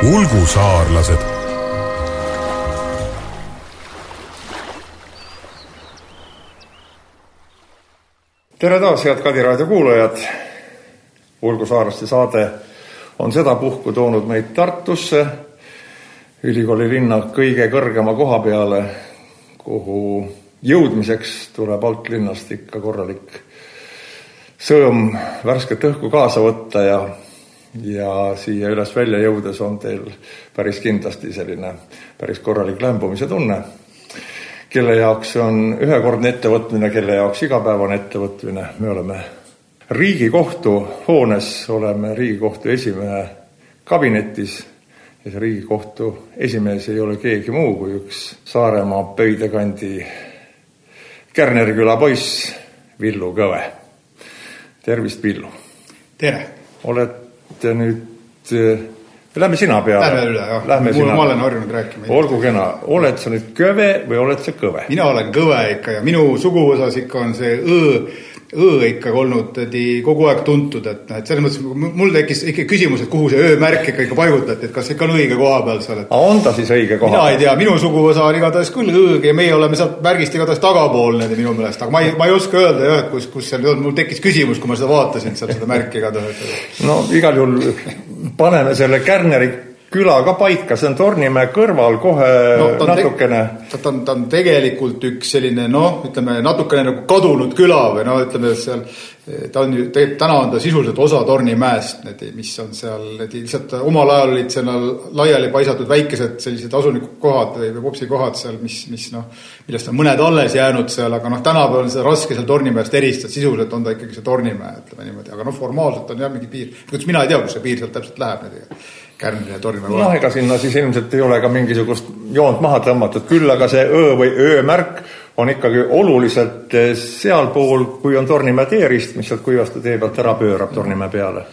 Ulgusaarlased. Tere taas, head Kadiraadio kuulajad. Ulgusaarlaste saade on seda puhku toonud meid Tartusse, ülikooli linna kõige kõrgema koha peale, kuhu jõudmiseks tuleb alt linnast ikka korralik sõõm värsket õhku kaasa võtta ja siia üles välja jõudes on teil päris kindlasti selline päris korralik lämbumise tunne, kelle jaoks on ühekordne ettevõtmine, kelle jaoks igapäevane ettevõtmine. Me oleme Riigikohtu hoones, oleme Riigikohtu esimehe kabinetis ja see Riigikohtu esimees ei ole keegi muu kui üks Saaremaa Pöidekandi Kärnerküla poiss Villu Kõve. Tervist, Villu! Tere! Olete nüüd... Lähme sina peale. Lähme üle, jah. Ma olen harjunud rääkima. Olgu kena. Oled sa nüüd Kõve või oled sa Kõve? Mina olen Kõve ikka ja minu suguosas ikka on see ikka olnud kogu aeg tuntud. Et selles mõttes mul tekkis ikka küsimus, et kuhu see öömärk ikka paigutati, et kas ikka on õige koha peal seal. On ta siis õige koha? Mina ei tea, minu suguosa on igatahes küll õige ja meie oleme sealt märgist igatahes tagapool minu meelest. Aga ma ei oska öelda, jah, kus seal on. Mul tekkis küsimus, kui ma seda vaatasin, sealt seda märki igatahes. No igal juhul paneme selle Kärneri küla ka paika, see on Tornimäe kõrval kohe natukene. Ta on tegelikult üks selline, ütleme, natukene nagu kadunud küla või ütleme, seal, täna on ta sisuliselt osa Tornimäest, mis on seal, lihtsalt omal ajal olid seal laiali paisatud väikesed sellised asunikukohad või popsikohad seal, millest on mõned alles jäänud seal, aga tänapäeval on seda raske seal Tornimäest eristada, sisuliselt on ta ikkagi see Tornimäe, ütleme niimoodi, aga formaalselt on jah mingi piir. Mina ei tea, kus see piir sealt täpselt läheb, Kärneri ja Tornimäe. Ega sinna siis ilmselt ei ole ka mingisugust joont maha tõmmatud, küll aga see öö või öömärk on ikkagi oluliselt sealpool, kui on Tornimäe teerist, mis sealt Kuivastu tee pealt ära pöörab Tornimäe peale.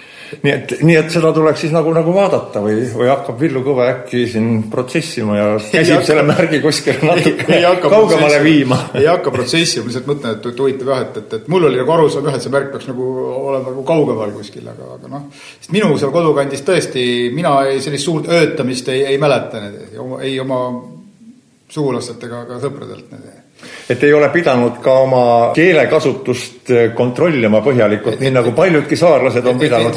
Nii et seda tuleks siis nagu vaadata või hakkab Villu Kõve äkki siin protsessima ja käsib selle märgi kuskil natuke kaugemale viima. Ei hakka protsessima, lihtsalt mõtlen, et huvitav jah, et mul oli arusaam, et see märk peaks olema kaugemal kuskil, aga sest minu seal kodukandis tõesti, mina sellist suurt öötamist ei mäleta, ei oma sugulastelt ega sõpradelt. Et ei ole pidanud ka oma keelekasutust kontrollima põhjalikult, nii nagu paljudki saarlased on pidanud.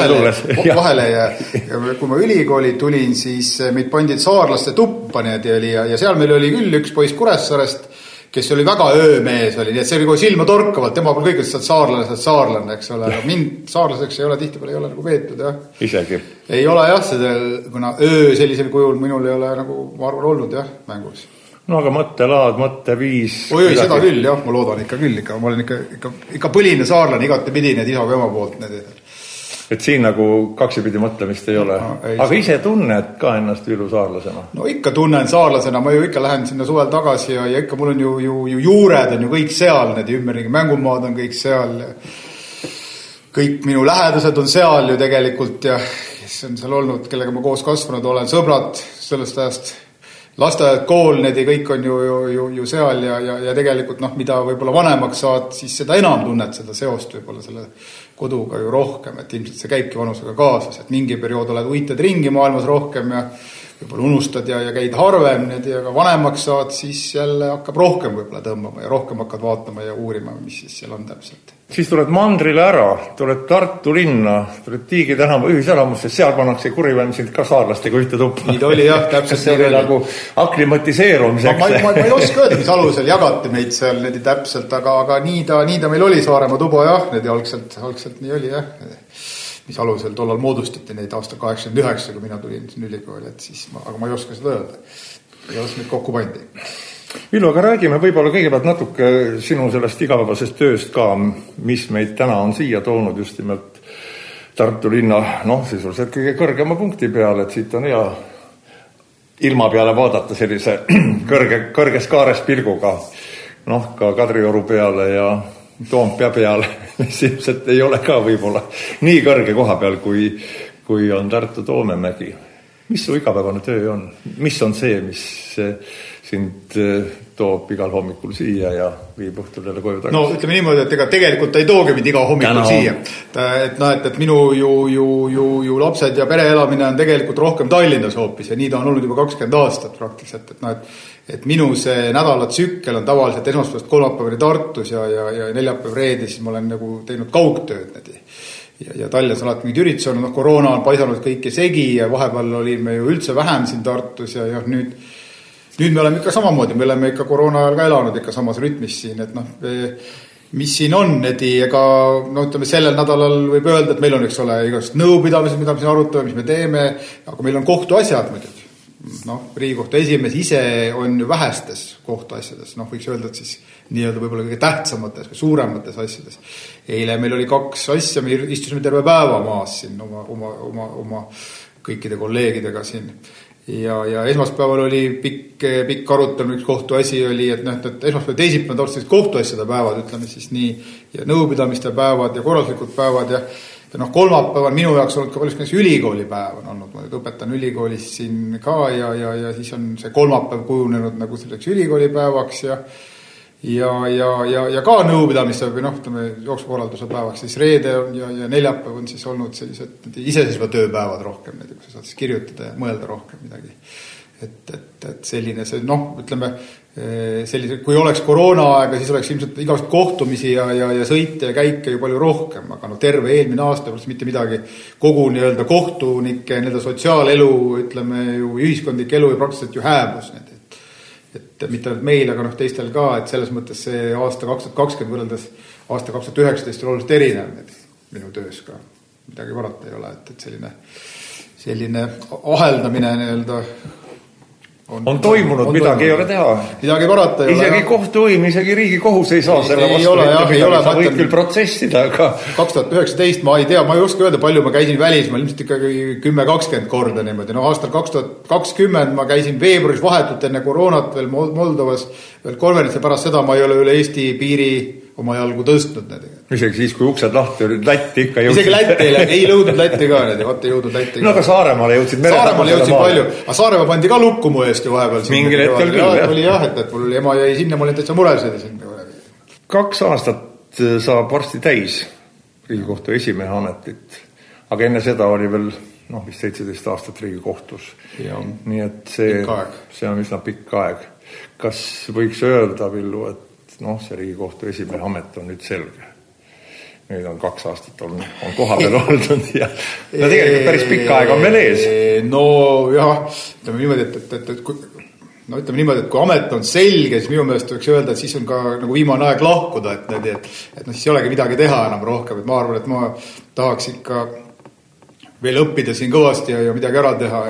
Vahele ja kui ma ülikooli tulin, siis meid pandid saarlaste tuppa ja seal meil oli küll üks poiss Kuressaarest, kes oli väga öömees, nii et see oli kohe silma torkavalt, tema pole kõik saarlane, eks ole. Mind saarlaseks ei ole tihtipeale ei ole nagu veetud, jah. Isegi? Ei ole jah, kuna öö sellisel kujul minul ei ole nagu, ma arvan, olnud jah, mängus. No aga mõttelaad, mõtteviis... Oi, seda küll, jah, ma loodan ikka küll. Ma olen ikka põline saarlane, igati pidi need isa või ema poolt. Et siin nagu kaksipidi mõtlemist ei ole. Aga ise tunned ka ennast Villu saarlasena? No ikka tunnen saarlasena, ma ju ikka lähen sinna suvel tagasi ja ikka mul on ju juured on ju kõik seal, need ümberringi mängumaad on kõik seal. Kõik minu lähedased on seal ju tegelikult ja kes on seal olnud, kellega ma koos kasvanud olen, sõbrad sellest ajast. Lasteajad, kool, need kõik on ju seal ja tegelikult mida võib-olla vanemaks saad, siis seda enam tunned seda seost võib-olla selle koduga ju rohkem, et ilmselt see käibki vanusega kaasas, et mingi periood oled uitad ringi maailmas rohkem ja võib-olla unustad ja käid harvem, aga vanemaks saad, siis jälle hakkab rohkem võib-olla tõmbama ja rohkem hakkad vaatama ja uurima, mis siis seal on täpselt. Siis tuled mandrile ära, tuled Tartu linna, tuled Tiigi tänava ühiselamusse, seal pannakse kurivämsilt ka saarlastega ühte tuppa. Nii ta oli jah, täpselt. See oli nagu aklimatiseerumiseks. Ma ei oska öelda, mis alusel jagati meid seal täpselt, aga nii ta meil oli Saaremaa tuba jah, algselt nii oli jah. Mis alusel tollal moodustati neid aastal 89, kui mina tulin ülikooli, aga ma ei oska seda öelda. Ja oska neid kokku pandi. Villu, aga räägime võib-olla kõigepealt natuke sinu sellest igapäevasest tööst ka, mis meid täna on siia toonud just nimelt Tartu linna, sisuliselt kõige kõrgema punkti peale, et siit on hea ilma peale vaadata sellise kõrges kaares pilguga, ka Kadrioru peale ja Toompea peale, mis ilmselt ei ole ka võib-olla nii kõrge koha peal, kui on Tartu Toomemägi. Mis su igapäevane töö on? Mis on see, mis sind toob igal hommikul siia ja viib õhtul jälle koju tagasi. No ütleme niimoodi, et ega tegelikult ei toogi mind iga hommikul siia. Et minu ju lapsed ja pereelamine on tegelikult rohkem Tallinnas hoopis ja nii ta on olnud juba 20 aastat praktiliselt. Et minu see nädalatsükkel on tavaliselt esmaspäevast kolmapäevani Tartus ja neljapäev reede, siis ma olen nagu teinud kaugtööd. Ja Tallinnas alati mingid üritused on, koroona on paisanud kõike segi ja vahepeal olime ju üldse vähem siin Tartus ja nüüd me oleme ikka samamoodi, me oleme ikka koroona ajal ka elanud ikka samas rütmis siin, et mis siin on, ega ütleme sellel nädalal võib öelda, et meil on eks ole igast nõupidamised, mida me siin arutame, mis me teeme, aga meil on kohtuasjad muidugi. Riigikohtu esimees ise on ju vähestes kohtuasjades, võiks öelda, et siis nii-öelda võib-olla kõige tähtsamates või suuremates asjades. Eile meil oli 2 asja, me istusime terve päeva maas siin oma kõikide kolleegidega siin. Ja esmaspäeval oli pikk arutelu, üks kohtuasi oli, et esmaspäeval teisipäeval on kohtuasjade päevad, ütleme siis nii, ja nõupidamiste päevad ja korralduslikud päevad ja kolmapäeval minu jaoks olnud ka palju ülikooli päev on olnud, ma õpetan ülikoolis siin ka ja siis on see kolmapäev kujunenud nagu selleks ülikooli päevaks ja ka nõupidamiste või jooksukorralduse päevaks, siis reede ja neljapäev on siis olnud sellised iseseisva tööpäevad rohkem, kus sa saad siis kirjutada ja mõelda rohkem midagi. Et selline see, ütleme, sellise, kui oleks koroona aega, siis oleks ilmselt igast kohtumisi ja sõite ja käike ju palju rohkem, aga terve eelmine aasta mitte midagi, kogu nii-öelda kohtunike nii-öelda sotsiaalelu, ütleme ju ühiskondlik elu ja praktiliselt ju hääbus. Et mitte ainult meil, aga teistel ka, et selles mõttes see aasta 2020 võrreldes aasta 2019 on oluliselt erinev minu töös ka. Midagi varata ei ole, et selline aheldamine nii-öelda on toimunud, midagi ei ole teha. Midagi varata ei ole. Isegi kohtuvõim, isegi Riigikohus ei saa selle vastu midagi. Sa võid küll protsessida, aga 2019 ma ei tea, ma ei oska öelda, palju ma käisin välismaal, ilmselt ikkagi 10-20 korda niimoodi. Aastal 2020 ma käisin veebruaris vahetult enne koroonat veel Moldovas, veel konverentsi pärast seda ma ei ole üle Eesti piiri oma jalgu tõstnud. Isegi siis, kui uksed lahti olid, Lätti ikka jõudsid. Isegi Lätti ei jõudnud Lätti ka, vaata ei jõudnud Lätti ka. No aga Saaremaale jõudsid mere. Saaremaale jõudsid palju, aga Saaremaa pandi ka lukku mu eest ju vahepeal. Mingil hetkel küll, jah. Oli jah, et mul ema jäi sinna, ma olin täitsa mures. 2 aastat saab varsti täis Riigikohtu esimehe ametit, aga enne seda oli veel vist 17 aastat Riigikohtus. Nii et see on üsna pikk aeg. Kas võiks öelda, Villu, et see Riigikohtu esimehe amet on nüüd selge. Nüüd on 2 aastat on koha peal olnud ja tegelikult päris pikk aeg on veel ees. No jah, ütleme niimoodi, et kui amet on selge, siis minu meelest võiks öelda, et siis on ka nagu viimane aeg lahkuda, et siis ei olegi midagi teha enam rohkem, et ma arvan, et ma tahaks ikka veel õppida siin kõvasti ja midagi ära teha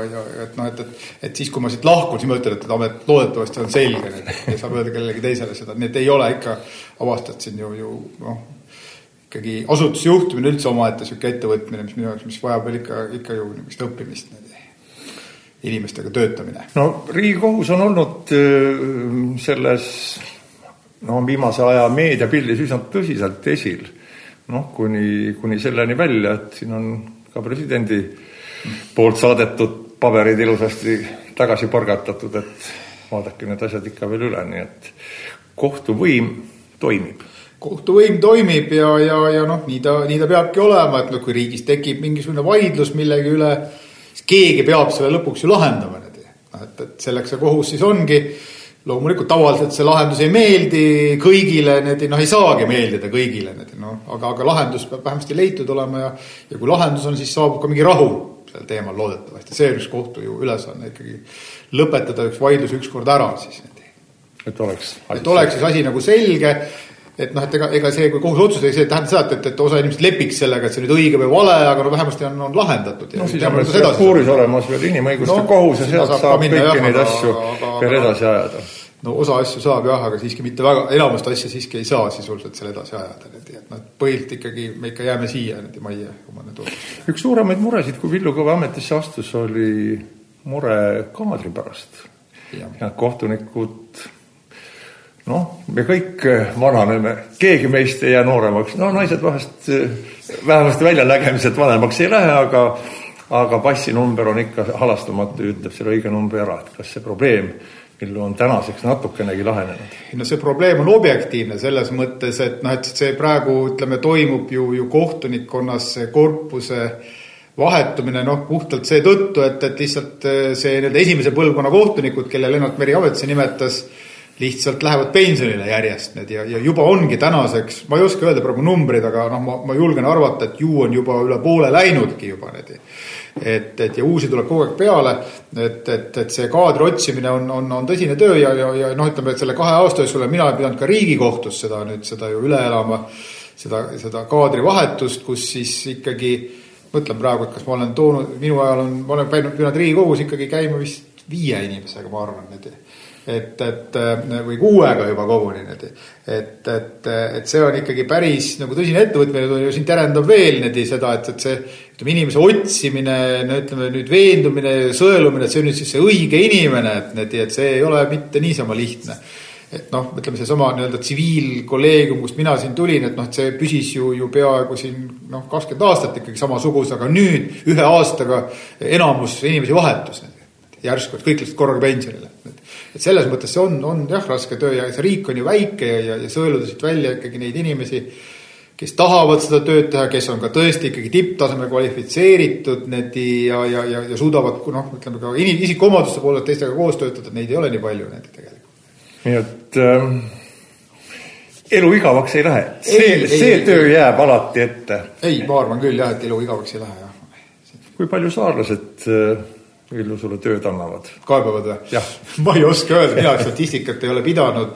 et siis, kui ma siit lahkun, siis ma ütlen, et amet loodetavasti on selge ja saab öelda kellegi teisele seda, nii et ei ole ikka avastad siin ju ikkagi asutusjuhtimine üldse omaette siuke ettevõtmine, mis minu jaoks, mis vajab veel ikka ju niisugust õppimist, inimestega töötamine. Riigikohus on olnud selles viimase aja meediapildis üsna tõsiselt esil, kuni selleni välja, et siin on ka presidendi poolt saadetud paberid ilusasti tagasi porgatatud, et vaadake need asjad ikka veel üle, nii et kohtuvõim toimib. Kohtuvõim toimib ja nii ta peabki olema, et kui riigis tekib mingisugune vaidlus millegi üle, siis keegi peab selle lõpuks ju lahendama. Et selleks see kohus siis ongi. Loomulikult tavaliselt see lahendus ei meeldi kõigile, ei saagi meeldida kõigile, aga lahendus peab vähemasti leitud olema ja kui lahendus on, siis saabub ka mingi rahu sel teemal loodetavasti. See üks kohtu ju ülesanne ikkagi lõpetada üks vaidlus ükskord ära siis. Et oleks siis asi nagu selge, et ega see, kui kohus otsus, see tähendab seda, et osa inimesed lepiks sellega, et see nüüd õige või vale, aga vähemasti on lahendatud. Siis on puuris olemas veel inimõiguste kohus ja sealt saab kõiki neid asju veel edasi ajada. Osa asju saab jah, aga siiski mitte väga, enamast asja siiski ei saa sisuliselt selle edasi ajada. Põhilt ikkagi me ikka jääme siia majja. Üks suuremaid muresid, kui Villu Kõve ametisse astus, oli mure kaadri pärast. Ja kohtunikud me kõik vananeme, keegi meist ei jää nooremaks. Naised vahest vähemasti väljanägemiselt vanemaks ei lähe, aga passinumber on ikka halastamatu, ütleb selle õige numbri ära, et kas see probleem on tänaseks natukenegi lahenenud? No see probleem on objektiivne selles mõttes, et see praegu, ütleme, toimub ju kohtunikkonnas see korpuse vahetumine, puhtalt see tõttu, et lihtsalt see esimese põlvkonna kohtunikud, kelle Lennart Meri ametisse nimetas, lihtsalt lähevad pensionile järjest ja juba ongi tänaseks, ma ei oska öelda praegu numbrid, aga ma julgen arvata, et ju on juba üle poole läinudki juba need. Et ja uusi tuleb kogu aeg peale, et see kaadri otsimine on tõsine töö ja ütleme, et selle 2 aasta jooksul mina olen pidanud ka Riigikohtus seda ju üle elama, seda kaadri vahetust, kus siis ikkagi, mõtlen praegu, et kas ma olen toonud, minu ajal ma olen pidanud Riigikogus ikkagi käima vist 5 inimesega, ma arvan, või 6 juba koguni, et see on ikkagi päris nagu tõsine ettevõtmine, ju siin terendab veel seda, et see ütleme, inimese otsimine, ütleme nüüd veendumine, sõelumine, et see on nüüd siis see õige inimene, et see ei ole mitte niisama lihtne. Et ütleme see sama tsiviilkolleegium, kust mina siin tulin, et see püsis ju peaaegu siin 20 aastat ikkagi samasugus, aga nüüd 1 aastaga enamus inimesi vahetus järsku, et kõik lihtsalt korraga pensionile. Et selles mõttes see on jah raske töö ja see riik on ju väike ja sõeluda siit välja ikkagi neid inimesi, kes tahavad seda tööd teha, kes on ka tõesti ikkagi tipptasemel kvalifitseeritud ja suudavad, ütleme ka isikuomaduste poolelt teistega koos töötada, neid ei ole nii palju tegelikult. Nii et elu igavaks ei lähe. See töö jääb alati ette. Ei, ma arvan küll jah, et elu igavaks ei lähe. Jah. Kui palju saarlased Villu sulle tööd annavad? Kaebavad või? Jah. Ma ei oska öelda, mina statistikat ei ole pidanud.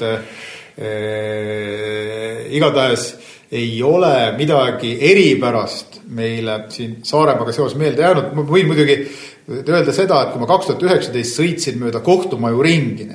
Igatahes ei ole midagi eripärast meile siin Saaremaaga seoses meelde jäänud. Ma võin muidugi öelda seda, et kui ma 2019 sõitsin mööda kohtumaju ringi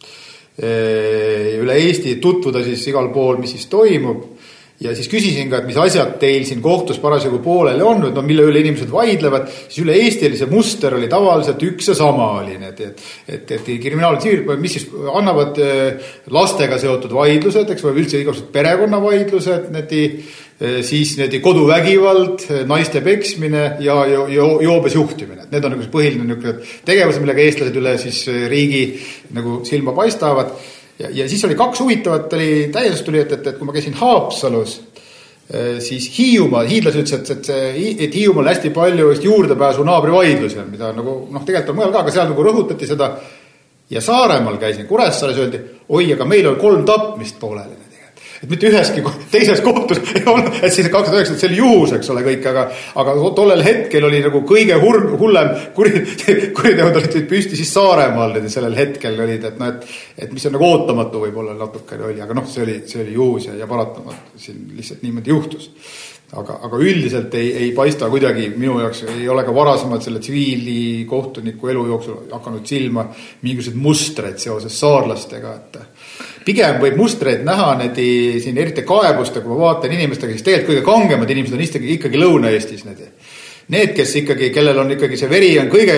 üle Eesti tutvuda siis igal pool, mis siis toimub. Ja siis küsisin ka, et mis asjad teil siin kohtus parasjagu pooleli on, mille üle inimesed vaidlevad, siis üle Eesti oli see muster oli tavaliselt üks ja sama oli, et kriminaaltsiivil, mis siis annavad lastega seotud vaidlused, eks või üldse igasugused perekonnavaidlused, siis koduvägivald, naiste peksmine ja joobes juhtimine. Need on põhiline tegevus, millega eestlased üle siis riigi nagu silma paistavad. Ja siis oli 2 huvitavat, täiesti tuli, et kui ma käisin Haapsalus, siis hiidlased ütles, et Hiiumaal hästi palju juurdepääsu naabrivaidlusi on, mida tegelikult on mujal ka, aga seal rõhutati seda. Ja Saaremaal käisin, Kuressaares öeldi, oi, aga meil on 3 tapmist pooleli. Et mitte üheski teises kohtus ei olnud, et siis 2009 see oli juhus, eks ole kõik, aga tollel hetkel oli nagu kõige hullem kuriteod olid püsti siis Saaremaal sellel hetkel olid, et mis on nagu ootamatu võib-olla natukene oli, aga see oli juhus ja paratamat siin lihtsalt niimoodi juhtus. Aga üldiselt ei paista kuidagi, minu jaoks ei ole ka varasemalt selle tsiviili kohtuniku elu jooksul hakanud silma mingisugused mustreid seoses saarlastega, pigem võib mustreid näha siin eriti kaebuste, kui ma vaatan inimestega, siis tegelikult kõige kangemad inimesed on ikkagi Lõuna-Eestis. Need, kes ikkagi, kellel on ikkagi see veri on kõige,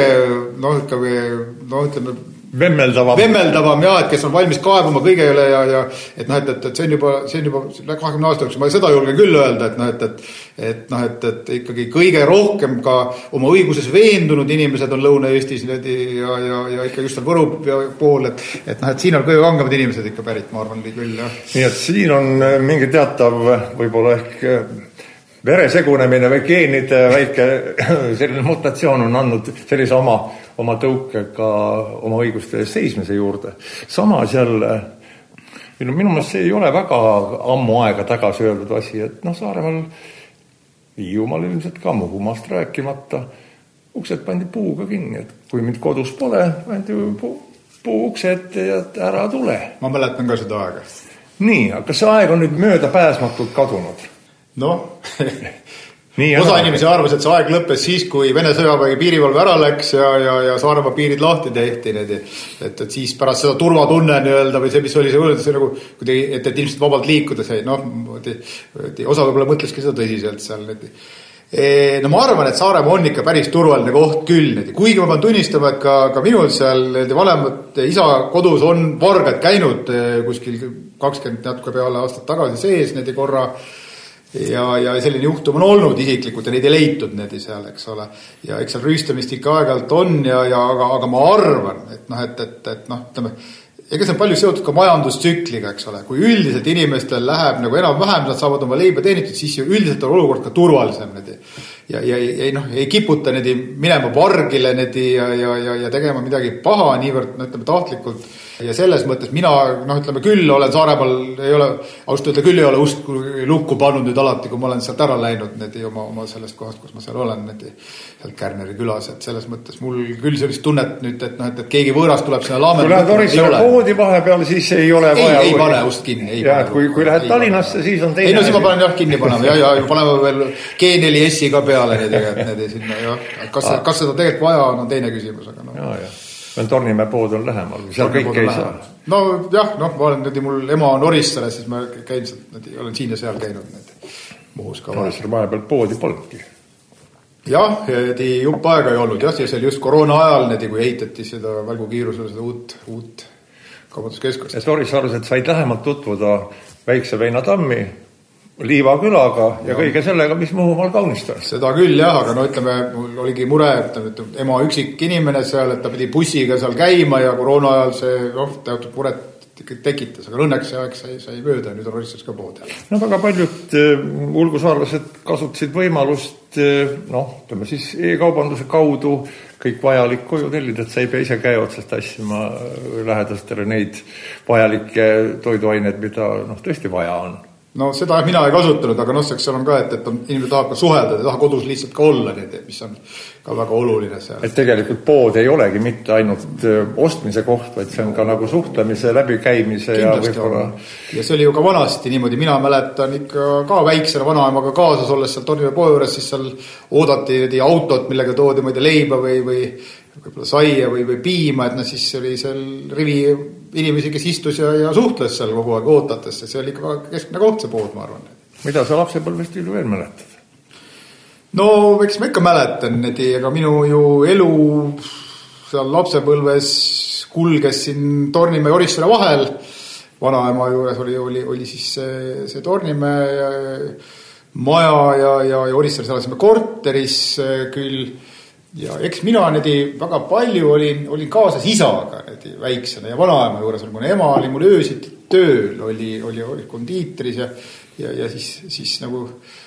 ütleme, vemmeldavam ja et kes on valmis kaebuma kõige üle ja et see on juba 20 aasta jooksul, ma seda julgen küll öelda, et ikkagi kõige rohkem ka oma õiguses veendunud inimesed on Lõuna-Eestis ja ikka just on Võru pool, et siin on kõige kangemad inimesed ikka pärit, ma arvan küll. Nii et siin on mingi teatav võib-olla ehk veresegunemine või geenide väike selline mutatsioon on andnud sellise oma tõuke ka oma õiguste seismise juurde. Samas jälle, minu meelest see ei ole väga ammu aega tagasi öeldud asi, et Saaremaal, Hiiumaal ilmselt ka Muhumaast rääkimata, uksed pandi puuga kinni, et kui mind kodus pole, pandi puu ukse ette ja ära tule. Ma mäletan ka seda aega. Nii, aga see aeg on nüüd mööda pääsmatult kadunud. Osa inimesi arvas, et see aeg lõppes siis, kui Vene sõjaväe piirivalve ära läks ja Saaremaa piirid lahti tehti, et siis pärast seda turvatunne või see, mis oli see nagu, et inimesed vabalt liikuda sai, osa võib-olla mõtleski seda tõsiselt seal. Ma arvan, et Saaremaa on ikka päris turvaline koht küll, kuigi ma pean tunnistama, et ka minul seal vanemad isa kodus on vargad käinud kuskil 20 natuke peale aastat tagasi sees korra. ja selline juhtum on olnud isiklikult ja neid ei leitud need seal, eks ole. Ja eks seal rüüstamist ikka aeg-ajalt on aga ma arvan, et ütleme, ega see on palju seotud ka majandustsükliga, eks ole. Kui üldiselt inimestel läheb nagu enam-vähem, nad saavad oma leiba teenitud, siis ju üldiselt on olukord ka turvalisem. Ja ei kiputa minema vargile ja tegema midagi paha niivõrd, ütleme, tahtlikult. Ja selles mõttes mina, ütleme, küll olen Saaremaal, ausalt öelda küll ei ole ust lukku pannud nüüd alati, kui ma olen sealt ära läinud oma sellest kohast, kus ma seal olen, seal Kärneri külas, et selles mõttes mul küll sellist tunnet nüüd, et keegi võõras tuleb sinna laamel. Kui lähed Orissaare poodi vahepeal, siis ei ole vaja. Ei pane ust kinni. Kui lähed Tallinnasse, siis on teine. Ei, no siis ma panen jah kinni panema ja paneme veel G4S-i ka peale sinna. Kas seda tegelikult vaja on teine küsimus, aga noh. Ja. Tornimäe pood on lähemal, seal kõik ei saa. No jah, ma olen mul ema on Orissaare, siis ma käin sealt, olen siin ja seal käinud Muhus ka. Orissaare vahepeal poodi polnudki. Jah, jupp aega ei olnud, jah, see oli just koroona ajal, kui ehitati seda välgukiirusele seda uut kaubanduskeskust. Et Orissaaresed said lähemalt tutvuda Väikse Veina tammi, Liiva külaga ja kõige sellega, mis Muhumaal kaunist on. Seda küll jah, aga ütleme, mul oligi mure, et ema üksik inimene seal, et ta pidi bussiga seal käima ja koroona ajal see teatud muret tekitas, aga õnneks see aeg sai mööda ja nüüd on Orissaares ka pood. No väga paljud ulgusaarlased kasutasid võimalust, ütleme siis e-kaubanduse kaudu kõik vajalik koju tellida, et sa ei pea ise käe otsast tassima lähedastele neid vajalikke toiduaineid, mida tõesti vaja on. No seda mina ei kasutanud, aga seal on ka, et inimene tahab ka suhelda, ta tahab kodus lihtsalt ka olla, mis on ka väga oluline seal. Et tegelikult pood ei olegi mitte ainult ostmise koht, vaid see on ka nagu suhtlemise, läbikäimise ja võib-olla. Ja see oli ju ka vanasti niimoodi, mina mäletan ikka ka väiksena vanaemaga kaasas olles seal Tornimäe poe juures, siis seal oodati autot, millega toodi leiba või võib-olla saia või piima, et siis oli seal rivi inimesi, kes istus ja suhtles seal kogu aeg ootates, see oli ikka keskne koht see pood, ma arvan. Mida sa lapsepõlvest veel mäletad? No, eks ma ikka mäletan, aga minu ju elu seal lapsepõlves kulges siin Tornimäe ja Orissaare vahel. Vanaema juures oli siis see Tornimäe maja ja Orissaare elasime korteris küll. Ja eks mina väga palju olin kaasas isaga väiksena ja vanaema juures, kuna ema oli mul öösiti tööl, oli kondiitris ja siis nagu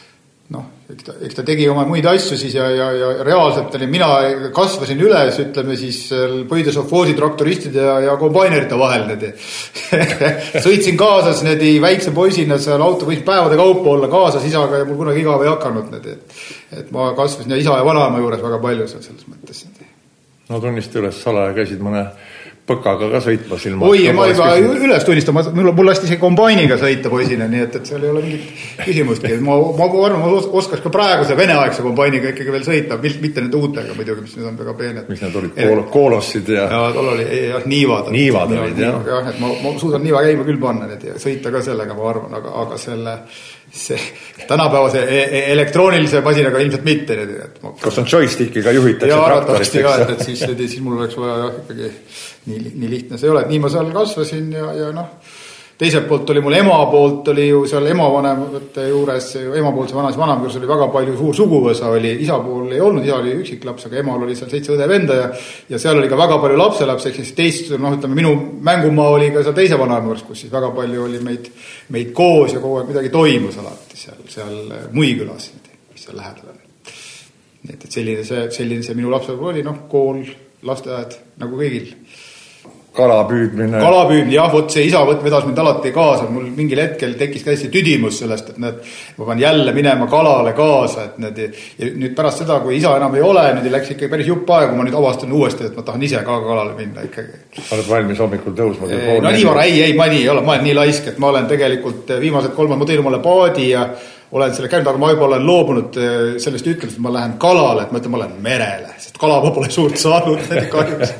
eks ta tegi oma muid asju siis ja reaalselt mina kasvasin üles, ütleme siis põidesovhoosi traktoristide ja kombainerite vahel. Sõitsin kaasas väikse poisina seal auto võis päevade kaupa olla kaasas isaga ja mul kunagi igav ei hakanud. Et ma kasvasin ja isa ja vanaema juures väga palju seal selles mõttes. No tunnista üles, salaja käisid mõne põkaga ka sõitma silma. Oi, ma juba üles tunnistan, mul lasti see kombainiga sõita poisina, nii et seal ei ole mingit küsimustki. Ma arvan, ma oskaks ka praeguse veneaegse kombainiga ikkagi veel sõita, mitte need uutega muidugi, mis nüüd on väga peened. Mis need olid, koolossid ja... Ja tol oli niivad. Niivad olid, jah. Jah, et ma suudan niiva käima küll panna ja sõita ka sellega, ma arvan, aga see tänapäevase elektroonilise masinaga ilmselt mitte. Kas on joystickiga juhitakse traktorist? Ja arvatavasti ka, et siis mul oleks vaja ikkagi nii lihtne see ei ole, et nii ma seal kasvasin ja teiselt poolt oli mul ema poolt oli ju seal emavanemate juures, emapoolse vanaema juures oli väga palju suur suguvõsa oli, isa pool ei olnud, isa oli üksiklaps, aga emal oli seal 7 õde venda ja seal oli ka väga palju lapselaps, ehk siis teist, ütleme, minu mängumaa oli ka seal teise vanaema juures, kus siis väga palju oli meid koos ja kogu aeg midagi toimus alati seal Muikülas, mis seal lähedal on. Nii et selline see minu lapsepõlv oli, kool, lasteaed, nagu kõigil. Kalapüüdmine, jah, see isa vedas mind alati kaasa, mul mingil hetkel tekkis ka hästi tüdimus sellest, et ma pean jälle minema kalale kaasa, ja nüüd pärast seda, kui isa enam ei ole, läks ikka päris jupp aega, kui ma nüüd avastan uuesti, et ma tahan ise ka kalale minna ikkagi. Oled valmis hommikul tõusma? No nii vara, ma olen nii laisk, et ma olen tegelikult viimased 3 ma teen omale paadi ja olen selle käinud, aga ma juba olen loobunud sellest ütlemist, et ma lähen kalale, et ma ütlen, ma lähen merele, sest kala ma pole suurt saanud kahjuks.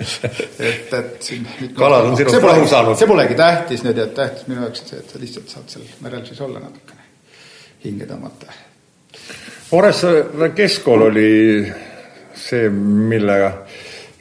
Kalad on sinust rahu saanud. See polegi tähtis, tähtis minu jaoks see, et sa lihtsalt saad seal merel siis olla natukene hinge tõmmata. Orissaare keskkool oli see, millega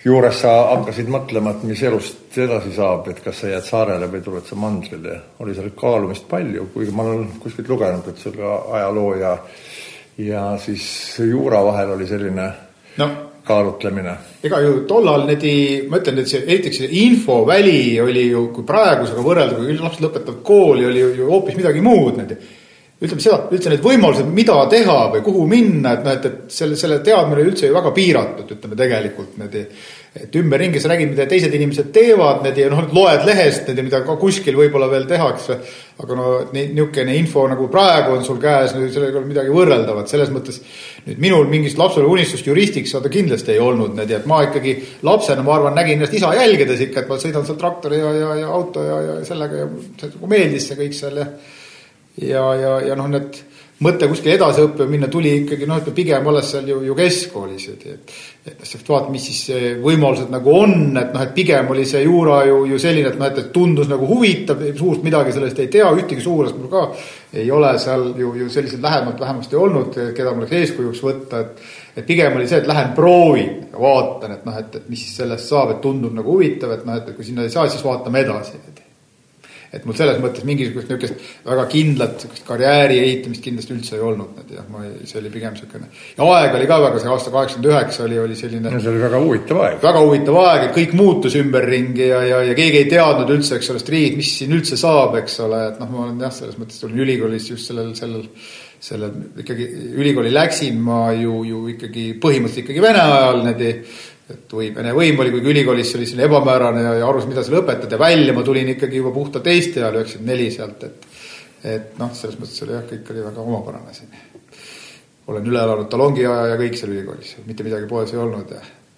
juures sa hakkasid mõtlema, et mis elust edasi saab, et kas sa jääd saarele või tuled sa mandrile. Oli seal kaalumist palju, kuigi ma olen kuskilt lugenud, et seal ka ajaloo ja siis juura vahel oli selline kaalutlemine. Ega ju tollal ma ütlen, et see infoväli oli ju, kui praegusega võrrelda, kui lapsed lõpetavad kooli, oli ju hoopis midagi muud. Ütleme seda, üldse need võimalused, mida teha või kuhu minna, et selle teadmine oli üldse ju väga piiratud, ütleme tegelikult. Et ümberringi sa räägid, mida teised inimesed teevad, loed lehest, mida ka kuskil võib-olla veel tehakse, aga niisugune info nagu praegu on sul käes, sellega on midagi võrreldavat. Selles mõttes nüüd minul mingist lapsele unistust juristiks saada kindlasti ei olnud. Et ma ikkagi lapsena, ma arvan, nägin ennast isa jälgedes ikka, et ma sõidan seal traktori ja auto ja sellega ja meeldis see kõik seal ja need mõte kuskil edasi õppima minna tuli ikkagi, pigem alles seal ju keskkoolis, et vaata, mis siis võimalused nagu on, et pigem oli see juura ju selline, et tundus nagu huvitav, suurt midagi sellest ei tea, ühtegi suurest mul ka ei ole seal ju sellised lähemalt vähemasti olnud, keda mul oleks eeskujuks võtta, et pigem oli see, et lähen proovin, vaatan, et mis siis sellest saab, et tundub nagu huvitav, et kui sinna ei saa, siis vaatame edasi. Et mul selles mõttes mingisugust niisugust väga kindlat karjääri ehitamist kindlasti üldse ei olnud. See oli pigem selline. Ja aeg oli ka väga, see aasta 89 oli selline. See oli väga huvitav aeg. Väga huvitav aeg, et kõik muutus ümberringi ja keegi ei teadnud üldse, eks sellest riigid, mis siin üldse saab, eks ole. Et ma olen selles mõttes olin ülikoolis just sellel ikkagi ülikooli läksin ma ju ikkagi põhimõtteliselt ikkagi Vene ajal et Vene võim oli, kuigi ülikoolis oli selline ebamäärane ja arvas, mida seal õpetad ja välja ma tulin ikkagi juba puhtalt Eesti ajal 94 sealt, et selles mõttes oli kõik oli väga omapärane siin. Olen üle elanud talongi ja kõik seal ülikoolis, mitte midagi poes ei olnud.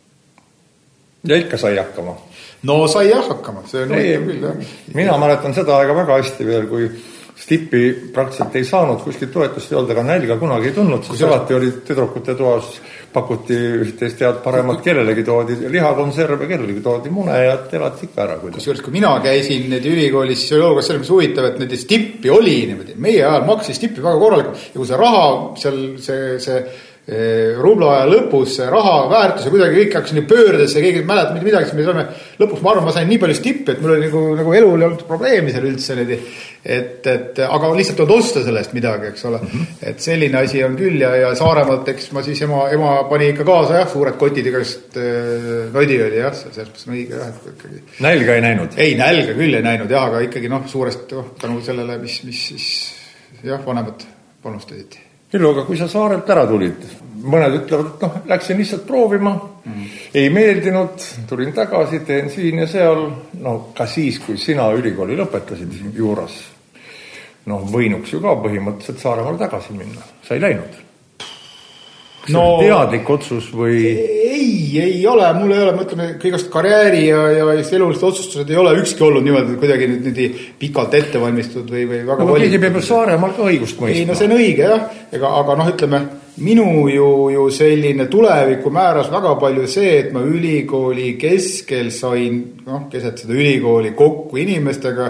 Ja ikka sai hakkama? No sai hakkama, see on küll. Mina mäletan seda aega väga hästi veel, kui stippi praktiliselt ei saanud, kuskil toetust ei olnud, aga nälga kunagi ei tulnud, siis alati oli tüdrukute toas, pakuti üht-teist head paremat, kellelegi toodi lihakonserve, kellelegi toodi mune ja elati ikka ära. Kui mina käisin ülikoolis, siis oli olukord selles huvitav, et need stippi oli niimoodi. Meie ajal maksis stippi väga korralikult ja kui see raha, see rubla aja lõpus raha väärtus ja kuidagi kõik hakkas nii pöördesse ja keegi ei mäleta midagi, siis me saime lõpuks, ma arvan, ma sain nii palju stippi, et mul oli nagu elul ei olnud probleemi seal üldse, aga lihtsalt on osta sellest midagi, eks ole. Et selline asi on küll ja Saaremaalt, eks ma siis ema pani ikka kaasa, suured kotid igast nodi oli, selles mõttes on õige, ikkagi. Nälga ei näinud? Ei, nälga küll ei näinud, aga ikkagi suurest tänu sellele, mis siis vanemad panustasid. Küll, aga kui sa saarelt ära tulid, mõned ütlevad, et läksin lihtsalt proovima, ei meeldinud, tulin tagasi, teen siin ja seal, ka siis, kui sina ülikooli lõpetasid juuras, võinuks ju ka põhimõtteliselt Saaremaale tagasi minna, sa ei läinud. Kas see on teadlik otsus või? Ei ole, mul ei ole, ma ütleme, kõigast karjääri ja elulist otsustused ei ole ükski olnud niimoodi, kuidagi nüüd pikalt ette valmistunud või väga valitud. Keegi peab Saaremaal ka õigust mõistma. Ei, see on õige, jah. Aga ütleme, minu ju selline tuleviku määras väga palju see, et ma ülikooli keskel sain, keset seda ülikooli kokku inimestega,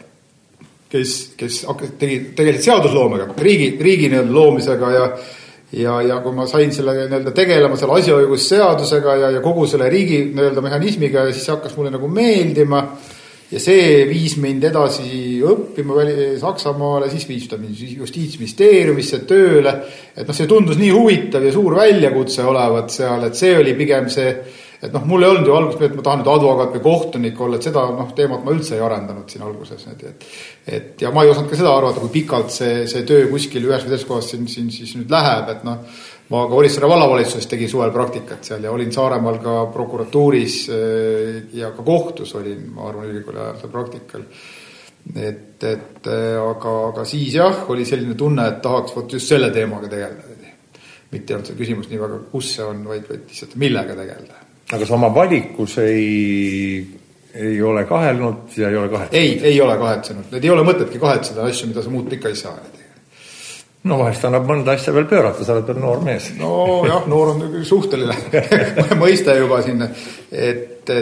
kes tegid tegelikult seadusloomega, riigi loomisega ja kui ma sain selle tegelema selle asjaõigusseadusega ja kogu selle riigi mehhanismiga ja siis hakkas mulle nagu meeldima ja see viis mind edasi õppima Saksamaale, siis viis ta Justiitsministeeriumisse tööle, et see tundus nii huvitav ja suur väljakutse olevat seal, et see oli pigem see, et mul ei olnud ju alguses, et ma tahan nüüd advokaat või kohtunik olla, et seda teemat ma üldse ei arendanud siin alguses. Ja ma ei osanud ka seda arvata, kui pikalt see töö kuskil ühes või teises kohas siin siis nüüd läheb, et ma ka Orissaare vallavalitsuses tegin suvel praktikat seal ja olin Saaremaal ka prokuratuuris ja ka kohtus olin, ma arvan, ülikooli ajal praktikal. Aga siis oli selline tunne, et tahaks just selle teemaga tegeleda. Mitte ainult see küsimus nii väga, kus see on, vaid lihtsalt millega tegeleda. Aga sa oma valikus ei ole kahelnud ja ei ole kahetsenud? Ei ole kahetsenud. Need ei ole mõtetki kahetseda asju, mida sa muuta ikka ei saa. Vahest annab mõnda asja veel pöörata, sa oled veel noor mees. Noor on suhteline mõiste juba sinna. Et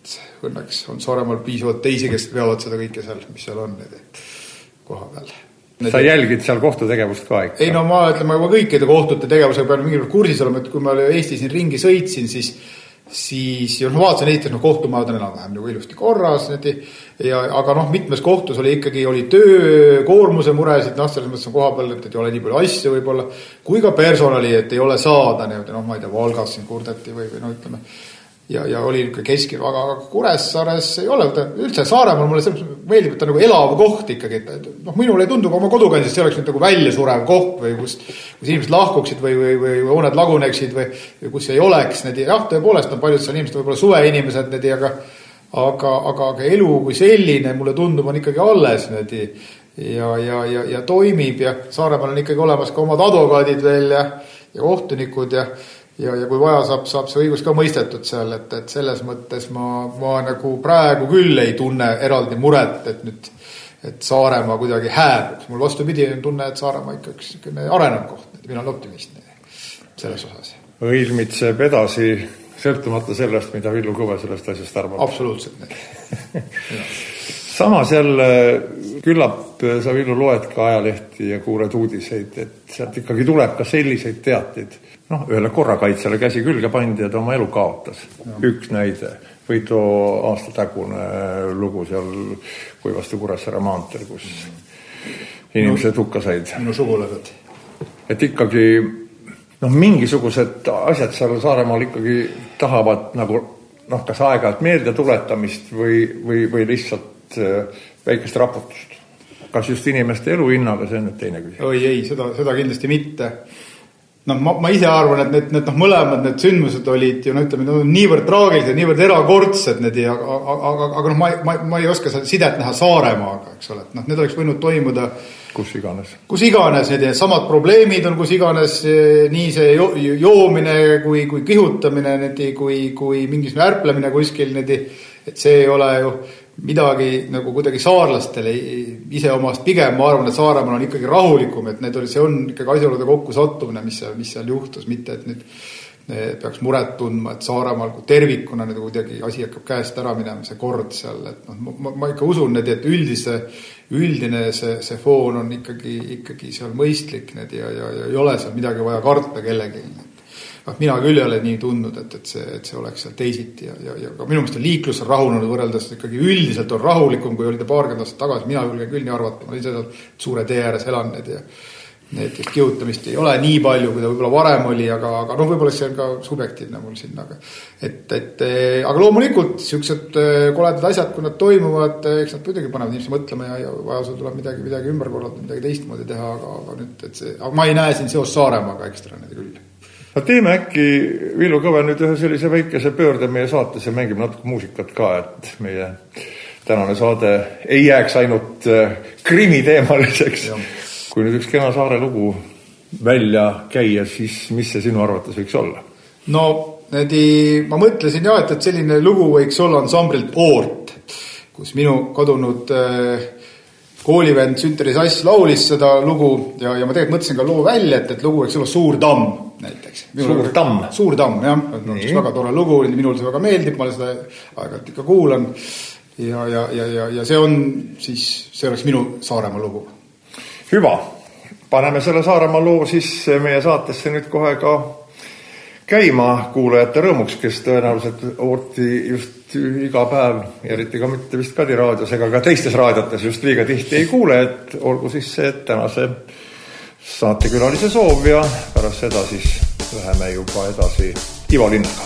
õnneks on Saaremaal piisavalt teisi, kes veavad seda kõike seal, mis seal on koha peal. Sa jälgid seal kohtutegevust ka ikka? Ei, no ma ütleme, ma kõikide kohtute tegevusega pean mingil kursis olema, et kui ma Eestis siin ringi sõitsin, siis ja vaatasin Eestis, kohtumajad on enam-vähem nagu ilusti korras, aga mitmes kohtus oli töökoormuse muresid, selles mõttes on koha peal, et ei ole nii palju asju võib-olla, kui ka personali, et ei ole saada, ma ei tea, Valgas siin kurdeti või ütleme, ja oli keskil, aga Kuressaares ei ole, üldse Saaremaal mulle meeldib, et ta nagu elav koht ikkagi, minul ei tundu ka oma kodukandis, see oleks nüüd nagu välja surev koht või kus inimesed lahkuksid või hooned laguneksid või kus ei oleks, jah, tõepoolest on paljud seal inimesed võib-olla suveinimesed, aga elu kui selline mulle tundub on ikkagi alles ja toimib ja Saaremaal on ikkagi olemas ka omad advokaadid veel ja kohtunikud ja kui vaja saab see õigus ka mõistetud seal, et selles mõttes ma nagu praegu küll ei tunne eraldi muret, et Saaremaa kuidagi hääbub. Mul vastupidi on tunne, et Saaremaa ikka üks arenev koht, mina olen optimist selles osas. Õilmitseb edasi sõltumata sellest, mida Villu Kõve sellest asjast arvab. Absoluutselt. Samas jälle küllap sa Villu loed ka ajalehti ja kuuled uudiseid, et sealt ikkagi tuleb ka selliseid teateid. Ühele korrakaitsele käsi külge pandi ja ta oma elu kaotas. Üks näide või too aastatagune lugu seal Kuivastu Kuressaare maanteel, kus inimesed hukka said. Minu sugulased. Et ikkagi mingisugused asjad seal Saaremaal ikkagi tahavad nagu kas aega-ajalt meelde tuletamist või lihtsalt väikest raputust. Kas just inimeste eluhinnaga, see on nüüd teine küsimus. Ei, seda kindlasti mitte. Ma ise arvan, et need mõlemad need sündmused olid ju, niivõrd traagilised, niivõrd erakordsed, aga ma ei oska sidet näha Saaremaaga, eks ole, et need oleks võinud toimuda kus iganes, samad probleemid on kus iganes, nii see joomine kui kihutamine, kui mingisugune ärplemine kuskil, et see ei ole ju midagi nagu kuidagi saarlastele ise omast, pigem ma arvan, et Saaremaal on ikkagi rahulikum, et see on ikkagi asjaolude kokku sattumine, mis seal juhtus, mitte et nüüd peaks muret tundma, et Saaremaal kui tervikuna kuidagi asi hakkab käest ära minema, see kord seal, et ma ikka usun, et üldine see foon on ikkagi seal mõistlik ja ei ole seal midagi vaja karta kellegi. Mina küll ei ole nii tundnud, et see oleks seal teisiti ja ka minu meelest on liiklus rahunenud võrreldes ikkagi üldiselt on rahulikum, kui oli ta paarkümmend aastat tagasi, mina julgen küll nii arvata, ma ise suure tee ääres elan ja need kihutamist ei ole nii palju, kui ta võib-olla varem oli, aga võib-olla see on ka subjektiivne mul siin, aga loomulikult niisugused koledad asjad, kui nad toimuvad, eks nad muidugi panevad inimesi mõtlema ja vajadusel tuleb midagi ümber korraldada, midagi teistmoodi teha, aga ma ei näe siin seos Saaremaaga ekstra küll. Teeme äkki Villu Kõve nüüd ühe sellise väikese pöörde meie saates ja mängime natuke muusikat ka, et meie tänane saade ei jääks ainult krimiteemaliseks. Kui nüüd üks kena Saare lugu välja käia, siis mis see sinu arvates võiks olla? Ma mõtlesin et selline lugu võiks olla ansamblilt Oort, kus minu kadunud koolivend Sünteri Sass laulis seda lugu ja ma tegelikult mõtlesin ka loo välja, et lugu võiks olla Suur tamm näiteks. Suur tamm, jah. Väga tore lugu, minul see väga meeldib, ma olen seda aeg-ajalt ikka kuulan ja see oleks minu Saaremaa lugu. Hüva, paneme selle Saaremaa loo siis meie saatesse nüüd kohe ka käima kuulajate rõõmuks, kes tõenäoliselt Oorti just iga päev, eriti ka mitte vist Kadi raadios ega ka teistes raadiotes just liiga tihti ei kuule, et olgu siis see tänase saatekülalise soov ja pärast seda siis läheme juba edasi Ivo Linnaga.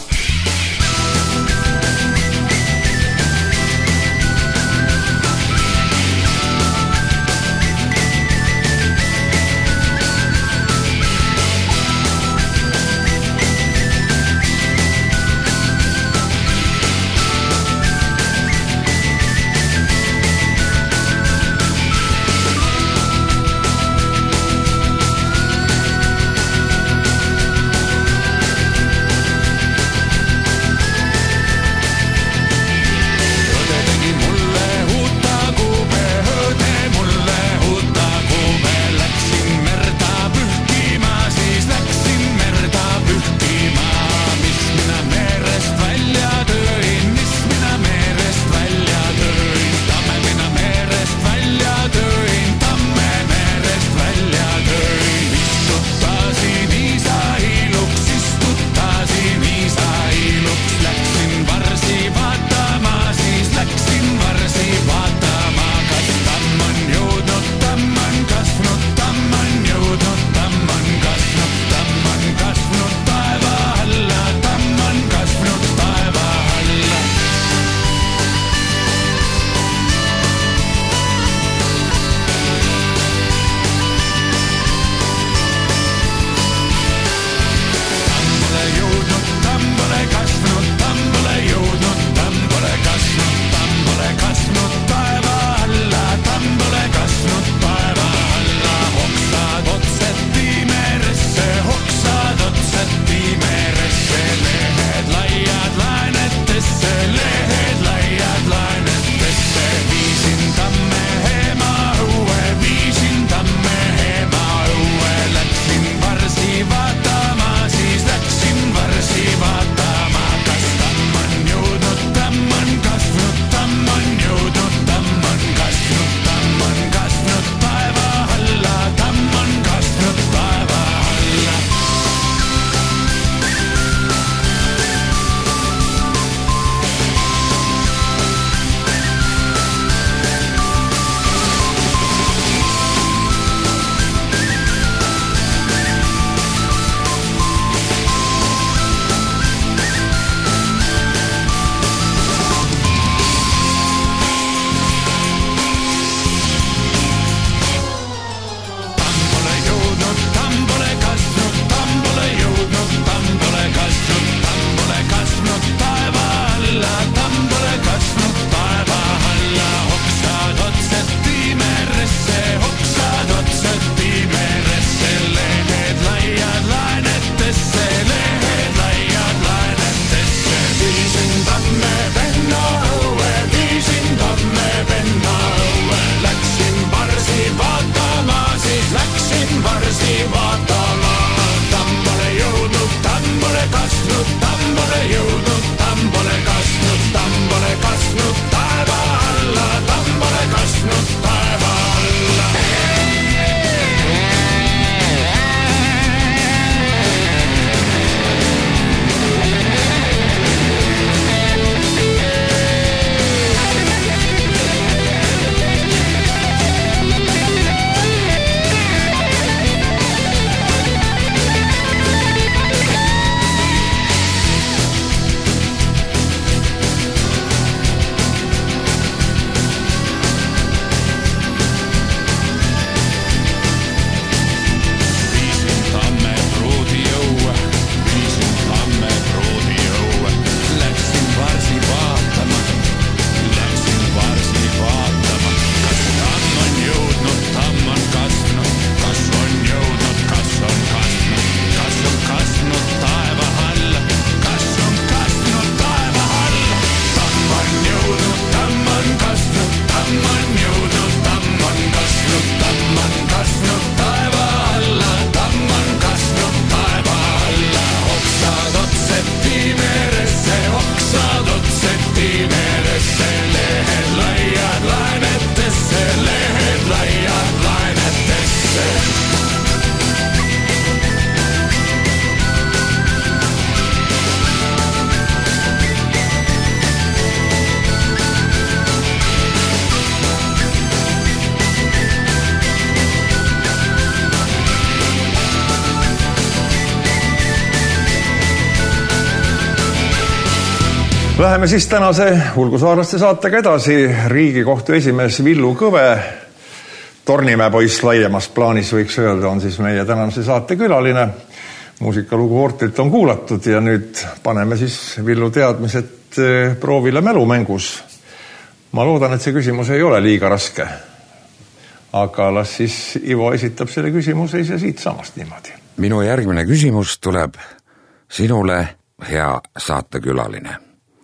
Läheme siis tänase Ulgusaarlaste saatega edasi. Riigikohtu esimees Villu Kõve, Tornimäe poiss laiemas plaanis võiks öelda, on siis meie tänase saate külaline. Muusikalugu Ortilt on kuulatud ja nüüd paneme siis Villu teadmised proovile mälumängus. Ma loodan, et see küsimus ei ole liiga raske. Aga las siis Ivo esitab selle küsimuse ise siit samast niimoodi. Minu järgmine küsimus tuleb sinule, hea saatekülaline.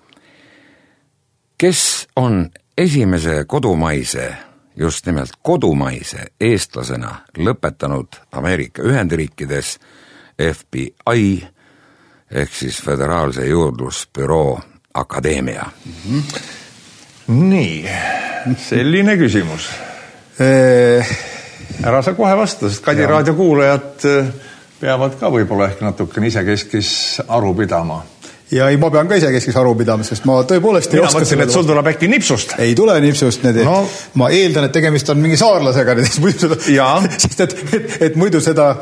Kes on esimese kodumaise, just nimelt kodumaise eestlasena lõpetanud Ameerika Ühendriikides FBI ehk siis Föderaalse Juurdlusbüroo akadeemia? Nii, selline küsimus. Ära sa kohe vasta, sest Kadi raadio kuulajad peavad ka võib-olla ehk natukene isekeskis aru pidama. Ja ei, ma pean ka isekeskis aru pidama, sest ma tõepoolest ei oska... Mina mõtlesin, et sul tuleb äkki nipsust. Ei tule nipsust. No. Ma eeldan, et tegemist on mingi saarlasega, sest et muidu seda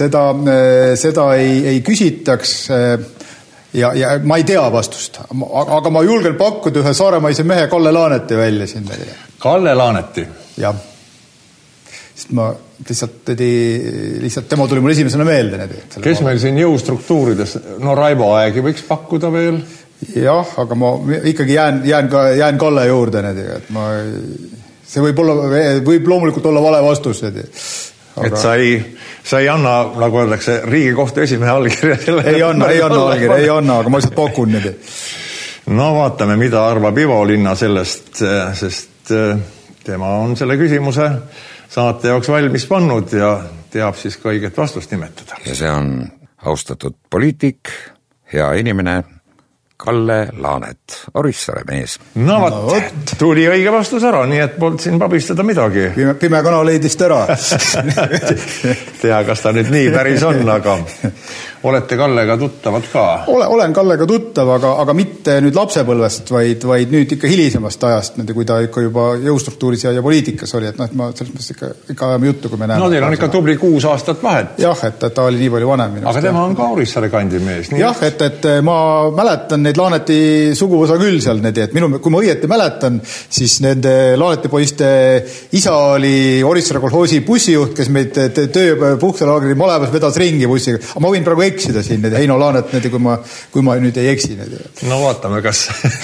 ei küsitaks ja ma ei tea vastust. Aga ma julgen pakkuda ühe saaremaise mehe Kalle Laaneti välja siin. Kalle Laaneti? Jah. Sest ma lihtsalt tema tuli mul esimesena meelde. Kes meil siin jõustruktuurides? No Raivo Aegi võiks pakkuda veel. Jah, aga ma ikkagi jään Kalle juurde. See võib loomulikult olla vale vastus. Et sa ei anna, nagu öeldakse, Riigikohtu esimehe allkirja. Ei anna, aga ma lihtsalt pakun. No vaatame, mida arvab Ivo Linna sellest, sest tema on selle küsimuse saate jaoks valmis pannud ja teab siis ka õiget vastust nimetada. Ja see on austatud poliitik, hea inimene, Kalle Laanet, Orissaare mees. No võt, tuli õige vastus ära, nii et polnud siin pabistada midagi. Pime kana leidist ära. Tea, kas ta nüüd nii päris on, aga olete Kallega tuttavad ka? Olen Kallega tuttav, aga mitte nüüd lapsepõlvest, vaid nüüd ikka hilisemast ajast, kui ta ikka juba jõustruktuuris ja poliitikas oli, et ma selles mõttes ikka ajame juttu, kui me näeme. No teil on ikka tubli 6 aastat vahet. Jah, et ta oli nii palju vanem minust. Aga tema on ka Orissaare kandi mees. Jah, et ma mäletan neid Laaneti suguvõsa küll seal, et kui ma õieti mäletan, siis nende Laaneti poiste isa oli Orissaare kolhoosi bussijuht, kes meid töö puhtalaagri malevas vedas ringi bussiga. Aga ma võin praegu eksida siin, Heino Laanet, kui ma nüüd ei eksi. No vaatame, kas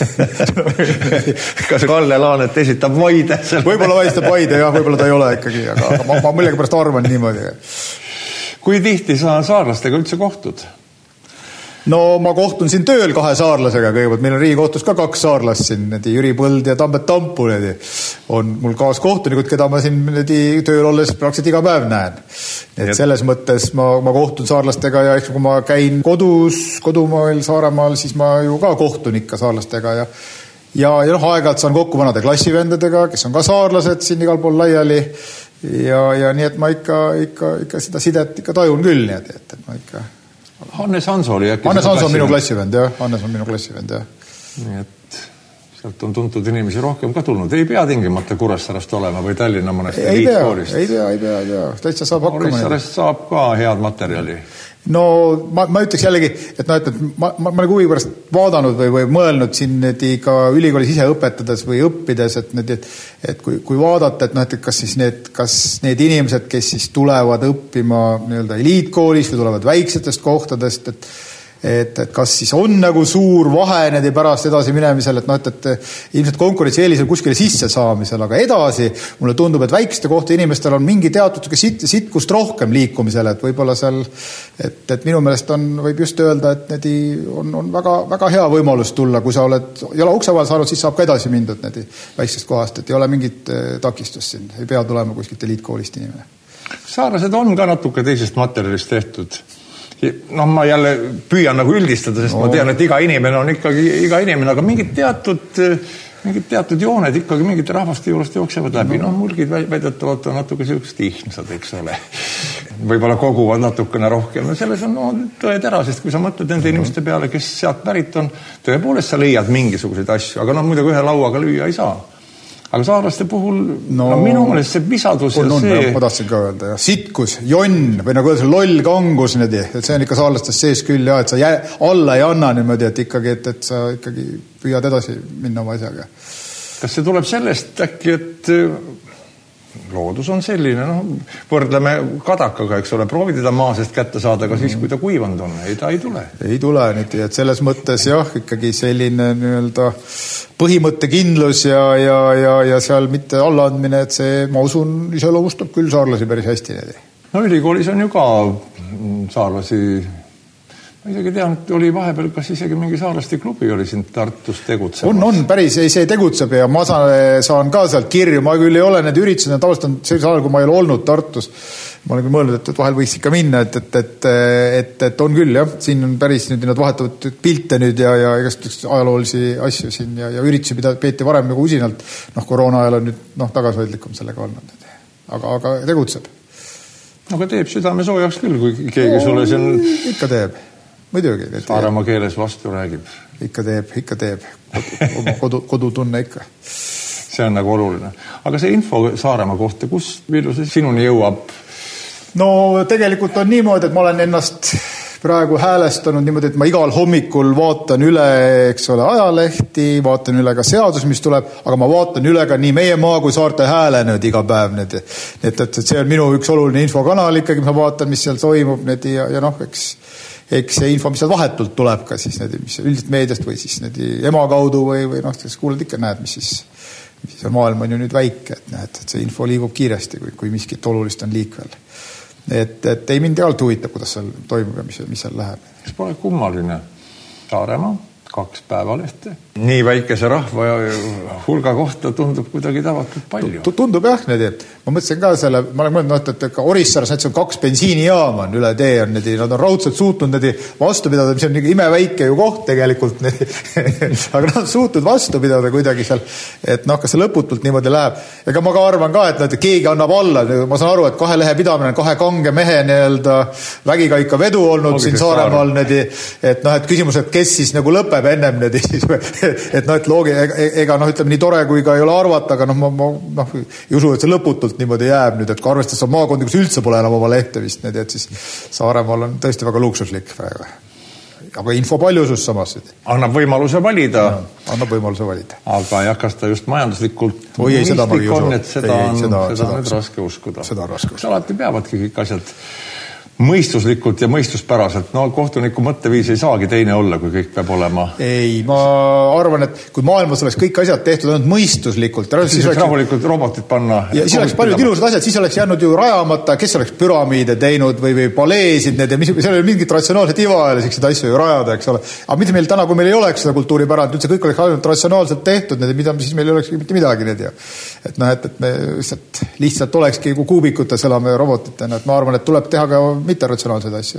Kalle Laanet esitab vaide. Võib-olla esitab vaide, jah, võib-olla ta ei ole ikkagi, aga ma millegi pärast arvan niimoodi. Kui tihti sa saarlastega üldse kohtud? No ma kohtun siin tööl 2 saarlasega kõigepealt. Meil on Riigikohtus ka 2 saarlast siin, Jüri Põld ja Tambet Tampu. On mul kaaskohtunikud, keda ma siin tööl olles praktiliselt iga päev näen. Et selles mõttes ma kohtun saarlastega ja eks kui ma käin kodumaal Saaremaal, siis ma ju ka kohtun ikka saarlastega ja aeg-ajalt saan kokku vanade klassivendadega, kes on ka saarlased siin igal pool laiali ja nii, et ma ikka seda sidet ikka tajun küll, nii et ma ikka... Hannes Hanso oli äkki... Hannes Hanso on minu klassivend, jah. Hannes on minu klassivend, jah. Nii et sealt on tuntud inimesi rohkem ka tulnud. Ei pea tingimata Kuressaarast olema või Tallinna mõnest eliitkoolist. Ei pea. Täitsa saab hakkama. Kuressaarast saab ka head materjali. No ma ütleks jällegi, et ma olen huvi pärast vaadanud või mõelnud siin ka ülikoolis ise õpetades või õppides, et kui vaadata, et kas need inimesed, kes siis tulevad õppima nii-öelda eliitkoolis või tulevad väiksetest kohtadest, et kas siis on nagu suur vahe nende pärast edasi minemisel, et ilmselt konkurentsi eelisel kuskile sisse saamisel, aga edasi mulle tundub, et väikeste kohta inimestel on mingi teatud sitkust rohkem liikumisel, et võib-olla seal, et minu meelest võib just öelda, et need on väga, väga hea võimalus tulla, kui sa ei ole ukse vahel saanud, siis saab ka edasi mindud need väiksest kohast, et ei ole mingit takistust siin, ei pea tulema kuskilt eliitkoolist inimene. Saarlased on ka natuke teisest materjalist tehtud. No ma jälle püüan nagu üldistada, sest ma tean, et iga inimene on ikkagi iga inimene, aga mingid teatud jooned ikkagi mingite rahvaste juurest jooksevad läbi. No mulgid väidetavalt on natuke sellised ihnsad, eks ole. Võib-olla koguvad natukene rohkem. Ja selles on tõed ära, sest kui sa mõtled nende inimeste peale, kes sealt pärit on, tõepoolest sa leiad mingisuguseid asju, aga muidugi ühe lauaga lüüa ei saa. Aga saarlaste puhul minu meelest see visadus ja see... Ma tahtsin ka öelda, ja sitkus, jonn või nagu öelda, loll kangus, et see on ikka saarlastes sees küll, ja et sa alla ei anna niimoodi, et ikkagi, et sa ikkagi püüad edasi minna oma asjaga. Kas see tuleb sellest äkki, et loodus on selline, võrdleme kadakaga, eks ole, proovi teda maa seest kätte saada, aga siis, kui ta kuivanud on, ta ei tule. Ei tule, et selles mõttes jah, ikkagi selline nii-öelda põhimõttekindlus ja seal mitte allaandmine, et see, ma usun, iseloomustab küll saarlasi päris hästi. Ülikoolis on ju ka saarlasi, ma isegi tean, et oli vahepeal, kas isegi mingi saarlaste klubi oli siin Tartus tegutsemas. On, päris, see tegutseb ja ma saan ka sealt kirju, ma küll ei ole need üritused, tavaliselt on sellise ajal, kui ma ei ole olnud Tartus. Ma olen küll mõelnud, et vahel võiks ikka minna, et on küll, jah, siin on päris nüüd nad vahetavad pilte nüüd ja igast ajaloolisi asju siin ja üritusi peeti varem nagu usinalt. Koroona ajal on nüüd tagasihoidlikum sellega olnud. Aga tegutseb. Aga teeb südame soojaks küll, kui keegi sulle siin... Ikka teeb. Muidugi. Saaremaa keeles vastu räägib. Ikka teeb. Oma kodutunne ikka. See on nagu oluline. Aga see info Saaremaa kohta, kus Villu see sinuni jõuab? No tegelikult on niimoodi, et ma olen ennast praegu häälestanud niimoodi, et ma igal hommikul vaatan üle, eks ole, ajalehti, vaatan üle ka seadus, mis tuleb, aga ma vaatan üle ka nii meie maa kui Saarte Hääle nüüd iga päev. Et see on minu üks oluline infokanal ikkagi, ma vaatan, mis seal toimub ja eks see info, mis seal vahetult tuleb ka siis mis üldiselt meediast või siis ema kaudu või siis kuuled ikka näed, mis siis maailm on ju nüüd väike, et see info liigub kiiresti, kui miskit olulist on liikvel. Et ei mind tealt huvitab, kuidas seal toimub ja mis seal läheb. Kas pole kummaline Saaremaa, 2 päevalehte? Nii väikese rahva hulga kohta tundub kuidagi tavatult palju. Tundub jah, ma mõtlesin ka selle, ma olen mõelnud, et ka Orissaares näiteks on 2 bensiinijaama üle tee, nad on raudselt suutnud vastu pidada, mis on imeväike ju koht tegelikult, aga nad on suutnud vastu pidada kuidagi seal, et kas see lõputult niimoodi läheb. Ega ma ka arvan ka, et keegi annab alla, ma saan aru, et 2 lehe pidamine on 2 kange mehe vägiga ikka vedu olnud siin Saaremaal, et küsimus, et kes siis nagu lõpeb ennem et ega ütleme nii tore, kui ka ei ole arvata, aga ma ei usu, et see lõputult niimoodi jääb nüüd, et kui arvestades on maakondi, kus üldse pole enam oma lehte vist, et siis Saaremaal on tõesti väga luksuslik praegu. Aga info paljusus samas. Annab võimaluse valida. Annab võimaluse valida. Aga ei hakasta just majanduslikult mõistlik on, et seda on nüüd raske uskuda. Seda on raske uskuda. Alati peavadki kõik asjad mõistuslikult ja mõistuspäraselt. Kohtuniku mõtteviis ei saagi teine olla, kui kõik peab olema. Ei, ma arvan, et kui maailmas oleks kõik asjad tehtud ainult mõistuslikult. Siis oleks rahulikult robotid panna. Ja siis oleks paljud ilusad asjad, siis oleks jäänud ju rajamata, kes oleks püramiide teinud või paleesid, seal oli mingit ratsionaalset iva ja selliseid asju ju rajada, eks ole. Aga mida meil täna, kui meil ei oleks seda kultuuripärand, üldse kõik oleks ainult ratsionaalselt tehtud, mida siis meil ei oleks mitte midagi. Et me lihtsalt olekski kuubikutes elame robotitena, et ma arvan, et tuleb teha ka mitte ratsionaalseid asju.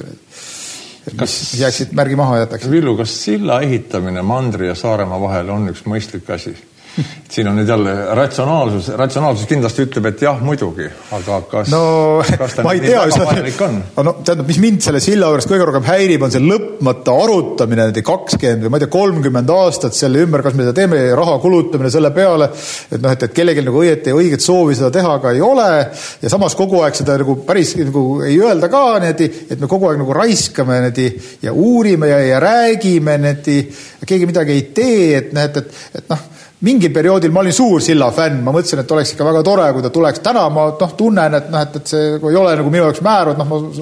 Kas jääksid märgi maha jätaks? Villu, kas silla ehitamine Mandri ja Saaremaa vahel on üks mõistlik asi? Siin on nüüd jälle ratsionaalsus kindlasti ütleb, et jah, muidugi, aga kas ta ma ei tea, tähendab, mis mind selle silla juures kõige rohkem häirib, on see lõpmata arutamine 20 või ma ei tea 30 aastat selle ümber, kas me seda teeme, raha kulutamine selle peale, et kellelgi nagu õiget soovi seda teha ka ei ole ja samas kogu aeg seda nagu päris nagu ei öelda ka, et me kogu aeg nagu raiskame ja uurime ja räägime, keegi midagi ei tee, et mingil perioodil ma olin suur silla fänn, ma mõtlesin, et oleks ikka väga tore, kui ta tuleks. Täna ma tunnen, et see ei ole nagu minu jaoks määru,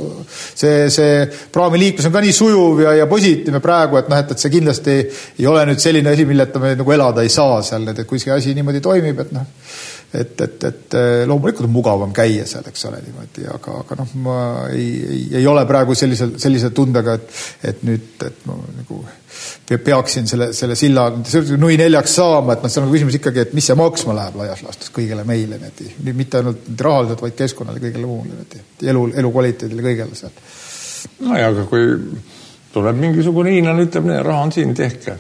see praamiliiklus on ka nii sujuv ja positiivne praegu, et see kindlasti ei ole nüüd selline asi, milleta me nagu elada ei saa seal, et kui see asi niimoodi toimib, et loomulikult on mugavam käia seal, eks ole niimoodi, aga ma ei ole praegu sellise tundega, et nüüd ma nagu peaksin selle silla nui 4 saama, et see on küsimus ikkagi, et mis see maksma läheb laias laastus kõigele meile, mitte ainult rahaliselt, vaid keskkonnale kõigele muule, elukvaliteedile kõigele seal. No ja, aga kui tuleb mingisugune hiinan, ütleb, raha on siin, tehke.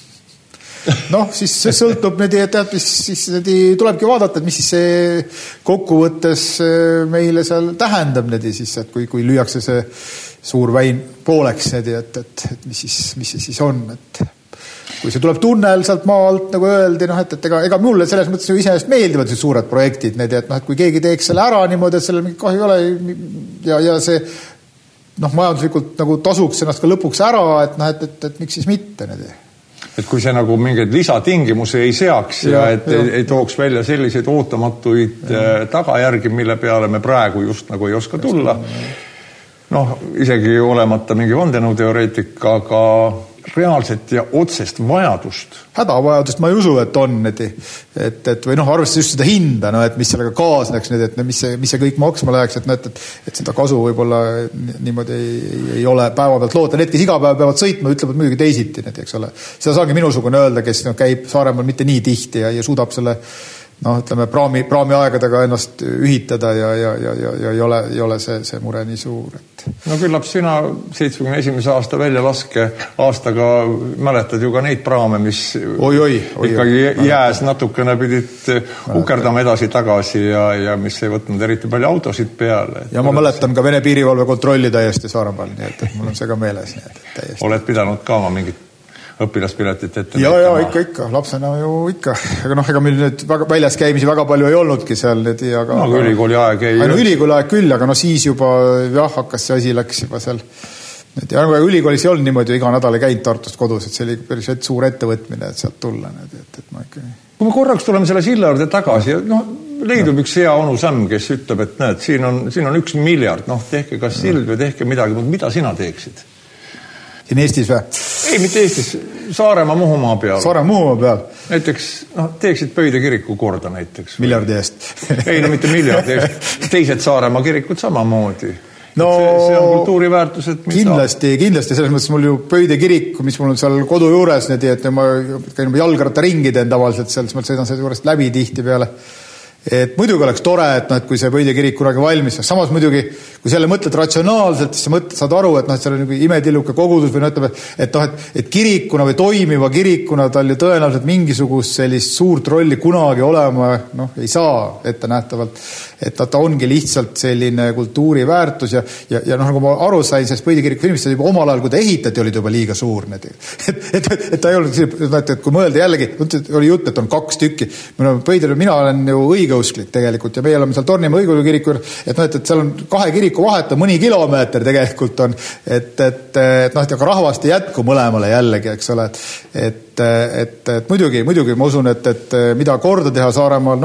Siis see sõltub, siis tulebki vaadata, et mis siis see kokkuvõttes meile seal tähendab, et kui lüüakse see suur väin pooleks, et mis see siis on, et kui see tuleb tunnel sealt maa alt, nagu öeldi, et ega mulle selles mõttes ju iseenesest meeldivad suured projektid, et kui keegi teeks selle ära niimoodi, et sellel mingi kahju ole ja see majanduslikult nagu tasuks ennast ka lõpuks ära, et miks siis mitte et kui see nagu mingeid lisatingimusi ei seaks ja ei tooks välja selliseid ootamatuid tagajärgi, mille peale me praegu just nagu ei oska tulla, isegi olemata mingi vandenõuteoreetika, aga reaalset ja otsest vajadust. Hädavajadust ma ei usu, et on, või arvestades just seda hinda, et mis sellega kaasneks, et mis see kõik maksma läheks, et seda kasu võib-olla niimoodi ei ole päeva pealt loota. Need, kes iga päev peavad sõitma, ütlevad muidugi teisiti, eks ole. Seda saangi minusugune öelda, kes käib Saaremaal mitte nii tihti ja suudab selle ütleme, praami aegadega ennast ühitada ja ei ole see mure nii suur. Küllap sina 71. aasta väljalaske aastaga mäletad ju ka neid praame, mis ikkagi jääs natukene pidid ukerdama edasi-tagasi ja mis ei võtnud eriti palju autosid peale. Ja ma mäletan ka Vene piirivalve kontrolli täiesti Saaremaal, nii et mul on see ka meeles. Oled pidanud ka oma mingit õpilaspiletit ette? Ja, ikka, lapsena ju ikka. Aga ega meil nüüd väljas käimisi väga palju ei olnudki seal. Aga ülikooli aeg ei... Ülikooli aeg küll, aga siis juba hakkas see asi läks juba seal. Ja ülikoolis ei olnud niimoodi iga nädal ei käinud Tartust kodus, et see oli päris suur ettevõtmine, et sealt tulla. Kui me korraks tuleme selle silla juurde tagasi, leidub üks hea onu Sam, kes ütleb, et näed, siin on 1 miljard, tehke kas sild või tehke midagi, mida sina teeksid? Siin Eestis või? Ei, mitte Eestis, Saaremaa Muhumaa peal. Saaremaa Muhumaa peal? Näiteks, teeksid Pöide kiriku korda näiteks. Miljardi eest? Ei, mitte miljardi eest. Teised Saaremaa kirikud samamoodi. See on kultuuriväärtused. Kindlasti, selles mõttes mul ju Pöide kirik, mis mul on seal kodu juures, et ma käin jalgratta ringi teen tavaliselt seal, siis ma sõidan selle juurest läbi tihti peale. Et muidugi oleks tore, et kui see Pöide kirik kunagi valmis, samas muidugi, kui selle mõtled ratsionaalselt, siis sa saad aru, et seal on imetilluke kogudus või et kirikuna või toimiva kirikuna tal ju tõenäoliselt mingisugust sellist suurt rolli kunagi olema ei saa ette nähtavalt, et ta ongi lihtsalt selline kultuuriväärtus ja nagu ma aru sain sellest Pöide kiriku filmist, juba omal ajal, kui ta ehitati, olid juba liiga suur. Et ta ei olnud, et kui mõelda jällegi, oli jutt, et on 2 tükki. Mina olen ju õigeusklik tegelikult ja meie oleme seal Tornimaa õigeusu kiriku, et seal on 2 kiriku vahet on mõni kilomeeter tegelikult on, et aga rahvast ei jätku mõlemale jällegi, eks ole, et muidugi ma usun, et mida korda teha Saaremaal,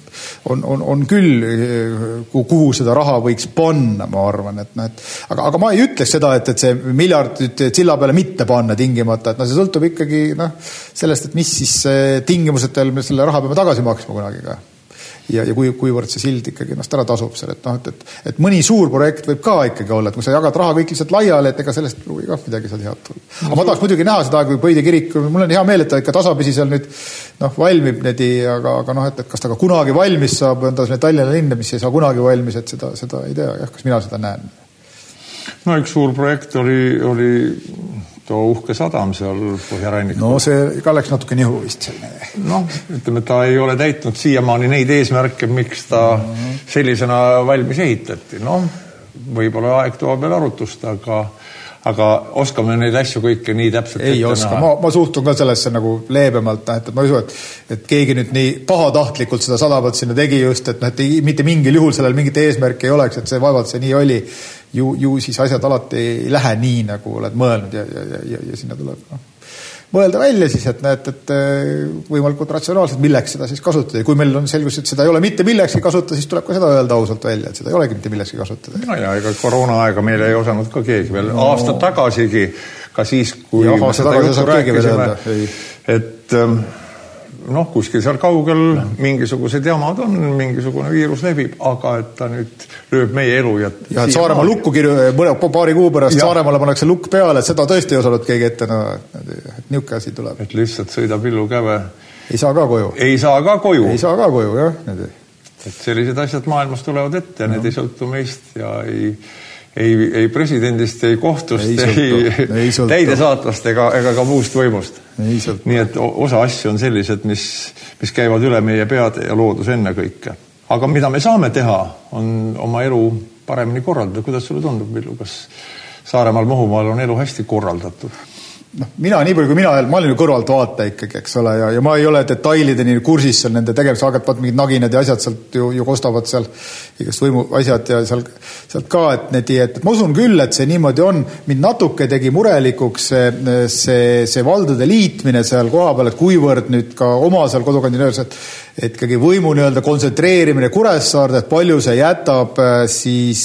on küll, kuhu seda raha võiks panna, ma arvan, aga ma ei ütleks seda, et see miljard silla peale mitte panna tingimata, et see sõltub ikkagi sellest, et mis siis tingimusetel me selle raha peame tagasi maksma kunagi ka. Ja kuivõrd see sild ikkagi ära tasub seal, et mõni suur projekt võib ka ikkagi olla, et kui sa jagad raha kõik lihtsalt laiali, et ega sellest pruugi ka midagi seal head tulla. Aga ma tahaks muidugi näha seda, kui Pöide kirik, mul on hea meel, et ta ikka tasapisi seal nüüd valmib, aga et kas ta ka kunagi valmis saab, on ta selle Tallinna linna, mis ei saa kunagi valmis, et seda ei tea, kas mina seda näen. Üks suur projekt oli too uhke sadam seal Põhjarannikul. See ka läks natuke nihu vist selline. Ütleme, ta ei ole täitnud siiamaani neid eesmärke, miks ta sellisena valmis ehitati. Võib-olla aeg toob veel arutust, aga oskame neid asju kõike nii täpselt ei oska. Ma suhtun ka sellesse nagu leebemalt, et ma usu, et keegi nüüd nii pahatahtlikult seda sadamat sinna tegi just, et mitte mingil juhul sellel mingit eesmärki ei oleks, et see vaevalt see nii oli. Ju siis asjad alati ei lähe nii, nagu oled mõelnud ja sinna tuleb mõelda välja siis, et võimalikult ratsionaalselt, milleks seda siis kasutada. Ja kui meil on selgus, et seda ei ole mitte millekski kasutada, siis tuleb ka seda öelda ausalt välja, et seda ei olegi mitte millekski kasutada. Ja ega koroona aega meil ei osanud ka keegi veel aasta tagasigi, ka siis, kui me seda juttu rääkisime, et kuskil seal kaugel mingisugused jamad on, mingisugune viirus levib, aga et ta nüüd lööb meie elu ja et Saaremaa lukku paari kuu pärast Saaremaale pannakse lukk peale, et seda tõesti ei osanud keegi ette, et niuke asi tuleb. Et lihtsalt sõidab illukäve. Ei saa ka koju. Ei saa ka koju, jah. Et sellised asjad maailmas tulevad ette ja need ei sõltu meist ja ei presidendist, ei kohtust, ei täidesaatvast ega ka muust võimust. Nii et osa asju on sellised, mis käivad üle meie peade ja loodus enne kõike. Aga mida me saame teha, on oma elu paremini korraldada. Kuidas sulle tundub, Villu, kas Saaremaal, Muhumaal on elu hästi korraldatud? mina nii palju, kui ma olin ju kõrvalt vaata ikkagi, eks ole, ja ma ei ole detailideni kursis seal nende tegemise, aga mingid naginad ja asjad sealt ju kostavad seal igast võimu asjad ja sealt ka, et ma usun küll, et see niimoodi on. Mind natuke tegi murelikuks see valdade liitmine seal koha peal, et kuivõrd nüüd ka oma seal kodukandil öeldes, et ikkagi võimu nii-öelda kontsentreerimine Kuressaarde, et palju see jätab siis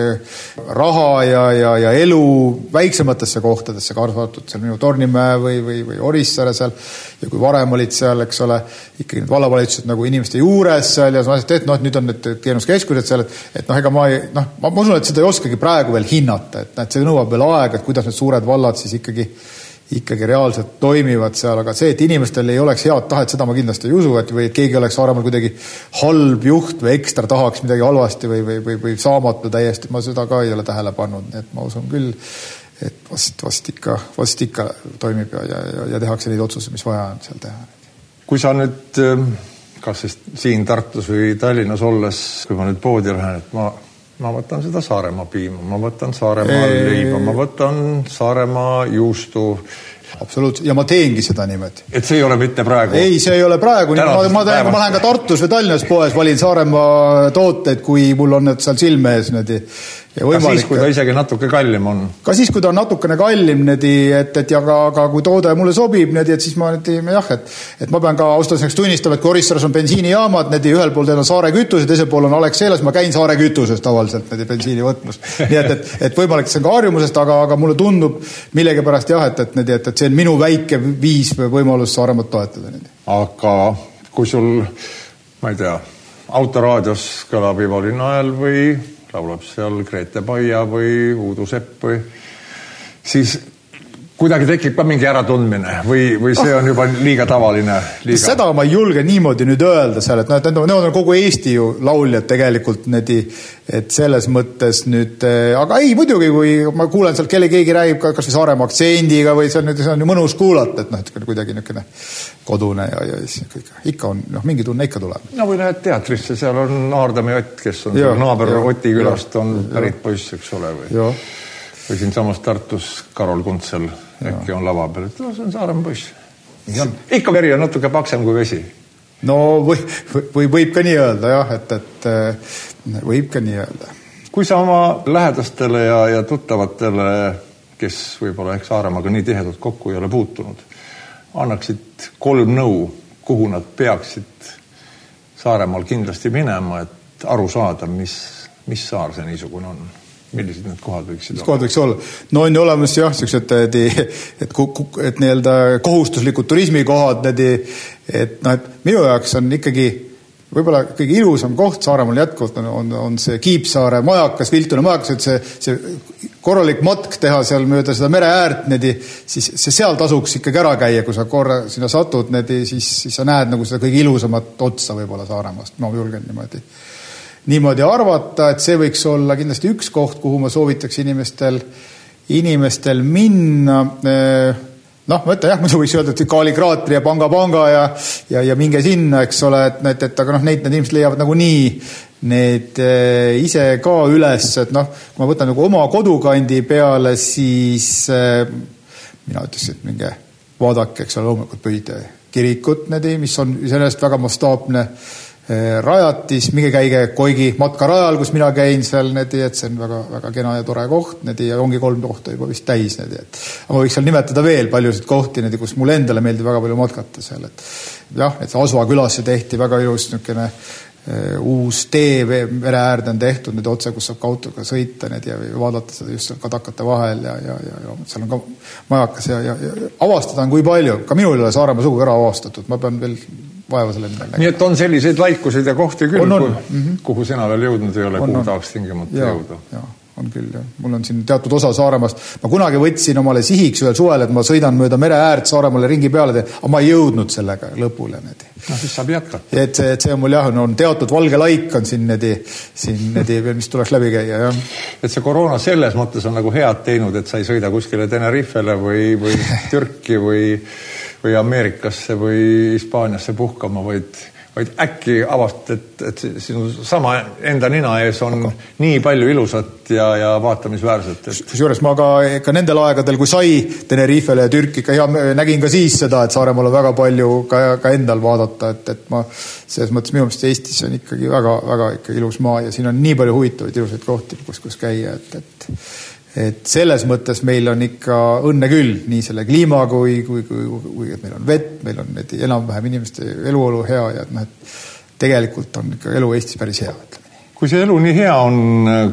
raha ja elu väiksematesse kohtadesse, kaarsatud seal minu Tornimäe või Orissaare seal, ja kui varem olid seal, eks ole, ikkagi need vallavalitsused nagu inimeste juures seal ja nüüd on need teenuskeskused seal, et ega ma usun, et seda ei oskagi praegu veel hinnata, et see nõuab veel aega, et kuidas need suured vallad siis ikkagi reaalselt toimivad seal, aga see, et inimestel ei oleks head tahet, seda ma kindlasti ei usu, või et keegi oleks Saaremaal kuidagi halb juht või ekstra tahaks midagi halvasti või saamatu täiesti, ma seda ka ei ole tähele pannud, et ma usun küll, et vast ikka toimib ja tehakse neid otsuseid, mis vaja on seal teha. Kui sa nüüd, kas siin Tartus või Tallinnas olles, kui ma nüüd poodi lähen, et ma võtan seda Saaremaa piima, ma võtan Saaremaa leiba, ma võtan Saaremaa juustu. Absoluutselt, ja ma teengi seda niimoodi. Et see ei ole mitte praegu? Ei, see ei ole praegu. Ma lähen ka Tartus või Tallinnas poes, valin Saaremaa tooteid, kui mul on need seal silme ees. Ka siis, kui ta isegi natuke kallim on? Ka siis, kui ta on natukene kallim, aga kui toode mulle sobib, et siis ma et ma pean ka austuseks tunnistama, et kui Orissaares on bensiinijaamad, ühel pool teil on Saare kütus ja teisel pool on Alexelas, ma käin Saare kütuses tavaliselt bensiini võtmas. Nii et võimalik see on ka harjumusest, aga mulle tundub millegipärast et see on minu väike viis võimalus Saaremaad toetada. Aga kui sul, ma ei tea, autoraadios kõlab Ivo Linnaäel või laulab seal Grete Paia või Uudu Sepp või siis kuidagi tekib ka mingi äratundmine või see on juba liiga tavaline? Seda ma ei julge niimoodi nüüd öelda seal, et need on kogu Eesti ju lauljad tegelikult, et selles mõttes nüüd, aga ei muidugi, kui ma kuulen seal keegi räägib kas või Saaremaa aktsendiga või see on ju mõnus kuulata, et kuidagi niisugune kodune ja ikka on, mingi tunne ikka tuleb. No või lähed teatrisse, seal on Aardami Ott, kes on naaber Oti külast, on pärit poiss, eks ole, või siin samas Tartus Karol Kuntsel äkki on lava peal, et see on Saaremaa poiss. Ikka veri on natuke paksem kui vesi. No võib ka nii öelda, jah, et võib ka nii öelda. Kui sa oma lähedastele ja tuttavatele, kes võib-olla ehk Saaremaaga nii tihedalt kokku ei ole puutunud, annaksid 3 nõu, kuhu nad peaksid Saaremaal kindlasti minema, et aru saada, mis saar see niisugune on? Millised need kohad võiksid olla? Kohad võiks olla? No on ju olemas siuksed, et nii-öelda kohustuslikud turismikohad, et minu jaoks on ikkagi võib-olla kõige ilusam koht Saaremaal jätkuvalt on see Kiipsaare majakas, Viltune majakas, et see korralik matk teha seal mööda seda mere äärt, siis seal tasuks ikkagi ära käia, kui sa korra sinna satud, siis sa näed nagu seda kõige ilusamat otsa võib-olla Saaremaast. Ma julgen niimoodi arvata, et see võiks olla kindlasti üks koht, kuhu ma soovitaks inimestel minna. Ma ütlen, muidu võiks öelda, et Kaalikraatri ja Panga ja minge sinna, eks ole, aga neid inimesed leiavad nagu nii need ise ka üles, et kui ma võtan nagu oma kodukandi peale, siis mina ütleks, et minge vaadake, eks ole, loomulikult Pöide kirikut, mis on sellest väga mastaapne rajatis, minge käige Koigi matkarajal, kus mina käin seal, et see on väga, väga kena ja tore koht, ja ongi 3 kohta juba vist täis. Aga ma võiks seal nimetada veel paljusid kohti, kus mulle endale meeldib väga palju matkata seal. Et Asva külasse tehti väga ilus niisugune uus tee mere äärde on tehtud, otse, kus saab ka autoga sõita ja vaadata seda just seal kadakate vahel ja seal on ka majakas ja avastada on kui palju. Ka minul ei ole Saaremaa sugu ära avastatud, ma pean veel vaeva selle midagi. Nii et on selliseid laikusid ja kohti küll, kuhu sina veel jõudnud ei ole, kuhu tahaks tingimata jõuda. On küll, jah. Mul on siin teatud osa Saaremaast. Ma kunagi võtsin omale sihiks ühel suvel, et ma sõidan mööda mere äärt Saaremaale ringi peale, aga ma ei jõudnud sellega lõpule. Siis saab jätkata. Et see on mul on teatud valge laik on siin, mis tuleks läbi käia. Jah. Et see koroona selles mõttes on nagu head teinud, et sa ei sõida kuskile Tenerifele või Türki või Ameerikasse või Hispaaniasse puhkama, vaid vaid äkki avastad, et sinu sama enda nina ees on nii palju ilusat ja vaatamisväärset. Kusjuures ma ka nendel aegadel, kui sai Tenerifele ja Türki, nägin ka siis seda, et Saaremaal on väga palju ka endal vaadata, et ma selles mõttes minu meelest Eestis on ikkagi väga, väga ikka ilus maa ja siin on nii palju huvitavaid ilusaid kohti, kus käia, et selles mõttes meil on ikka õnne küll, nii selle kliima kui et meil on vett, meil on enam-vähem inimeste eluolu hea ja et tegelikult on ikka elu Eestis päris hea. Kui see elu nii hea on,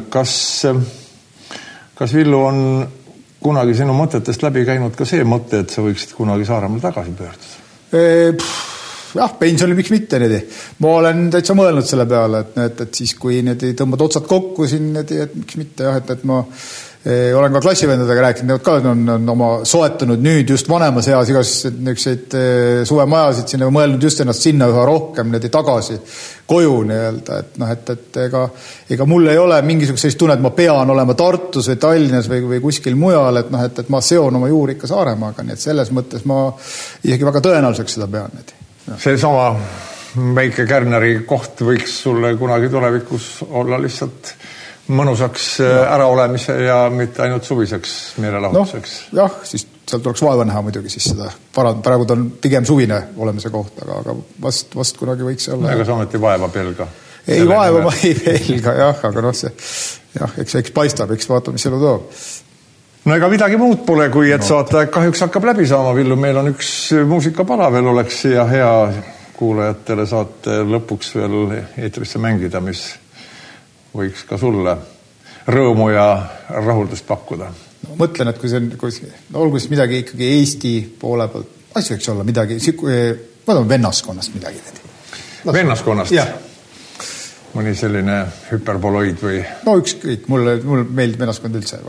kas Villu on kunagi sinu mõtetest läbi käinud ka see mõte, et sa võiksid kunagi Saaremaal tagasi pöörduda? Jah, pensionil miks mitte nedi. Ma olen täitsa mõelnud selle peale, et siis kui nedi tõmbad otsad kokku siin, et miks mitte jah, et ma olen ka klassivendadega rääkinud, need ka on oma soetanud nüüd just vanemas eas igasuguseid suvemajasid sinna mõelnud just ennast sinna üha rohkem tagasi koju nii-öelda, et ega mul ei ole mingisugust tunnet, et ma pean olema Tartus või Tallinnas või kuskil mujal, et ma seon oma juuri ikka Saaremaaga, nii et selles mõttes ma isegi väga tõenäoliseks seda pean. See sama väike Kärneri koht võiks sulle kunagi tulevikus olla lihtsalt mõnusaks äraolemise ja mitte ainult suviseks meelelahutuseks. Jah, siis seal tuleks vaeva näha muidugi siis seda. Praegu ta on pigem suvine olemise koht, aga vast kunagi võiks olla. Ega sa ometi vaeva pelga? Ei, vaeva ma ei pelga, jah, aga eks paistab, eks vaata, mis elu toob. No ega midagi muud pole, kui et saate kahjuks hakkab läbi saama, Villu. Meil on üks muusikapala veel oleks ja hea kuulajatele saate lõpuks veel eetrisse mängida, mis võiks ka sulle rõõmu ja rahuldust pakkuda. No, mõtlen, et kui see on olgu siis midagi ikkagi Eesti poole pealt, asju võiks olla midagi, ma toon vennaskonnast midagi. Vennaskonnast? Jah. Mõni selline hüperboloid või? No ükskõik, mul meeldib vennaskond üldse.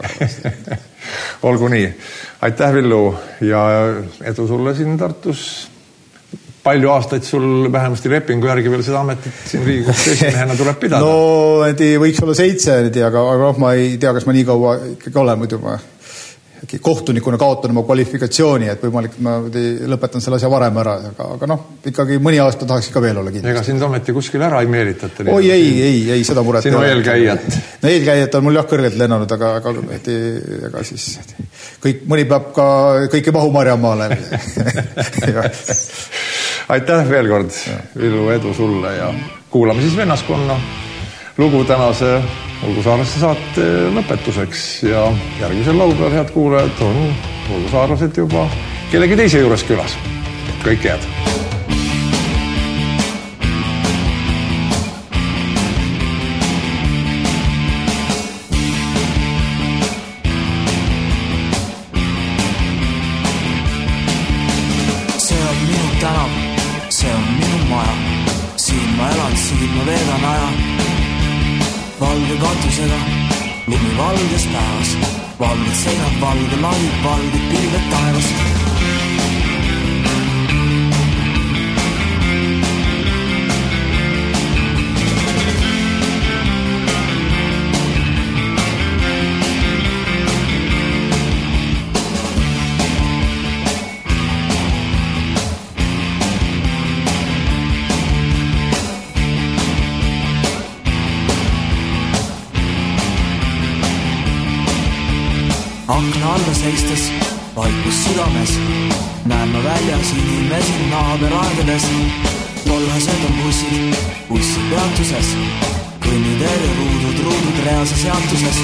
Olgu nii. Aitäh, Villu, ja edu sulle siin Tartus. Palju aastaid sul vähemasti lepingu järgi veel seda ametit siin Riigikohtu esimehena tuleb pidada? No, võiks olla 7, aga ma ei tea, kas ma nii kaua ikkagi olen, muidu ma kohtunikuna kaotan oma kvalifikatsiooni, et võimalik ma lõpetan selle asja varem ära, aga ikkagi mõni aasta tahaks ikka veel olla kindlasti. Ega sind ometi kuskil ära ei meelitate? Oi, ei, seda muret. Sinu eelkäijat? No eelkäijat on mul jah kõrgelt lennanud, aga siis mõni peab ka kõike mahu Marjamaale. Aitäh veel kord, Villu, edu sulle ja kuulame siis vennaskonna lugu tänase Olgu Saarlaste saate lõpetuseks ja järgmisel laupäeval, head kuulajad, on Olgu Saarlased juba kellegi teise juures külas. Kõik head! See on minu tänav, see on minu maja, siin ma elan, siin ma veedan aja. Valge katusega, lumi valges päevas, valged seinad, valge laiud, valged pilved taevas. Akna alla seistes, vaikus südames, näen ma väljas inimesi naaberaadades. Tollased on bussid peatuses, kõnniteel ja ruudud reaalses jaotuses.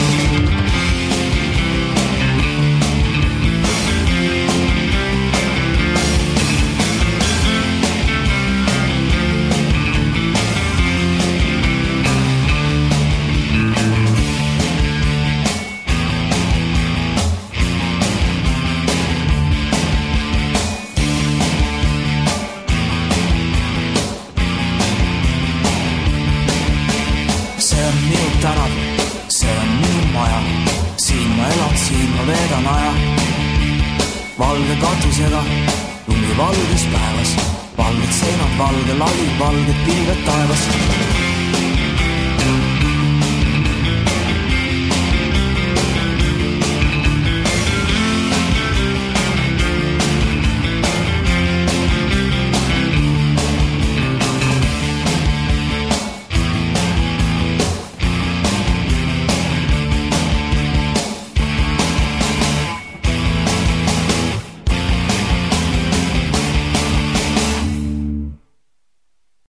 Valge katusega, lumi valges päevas, valged seinad, valge lali, valged pilved taevas.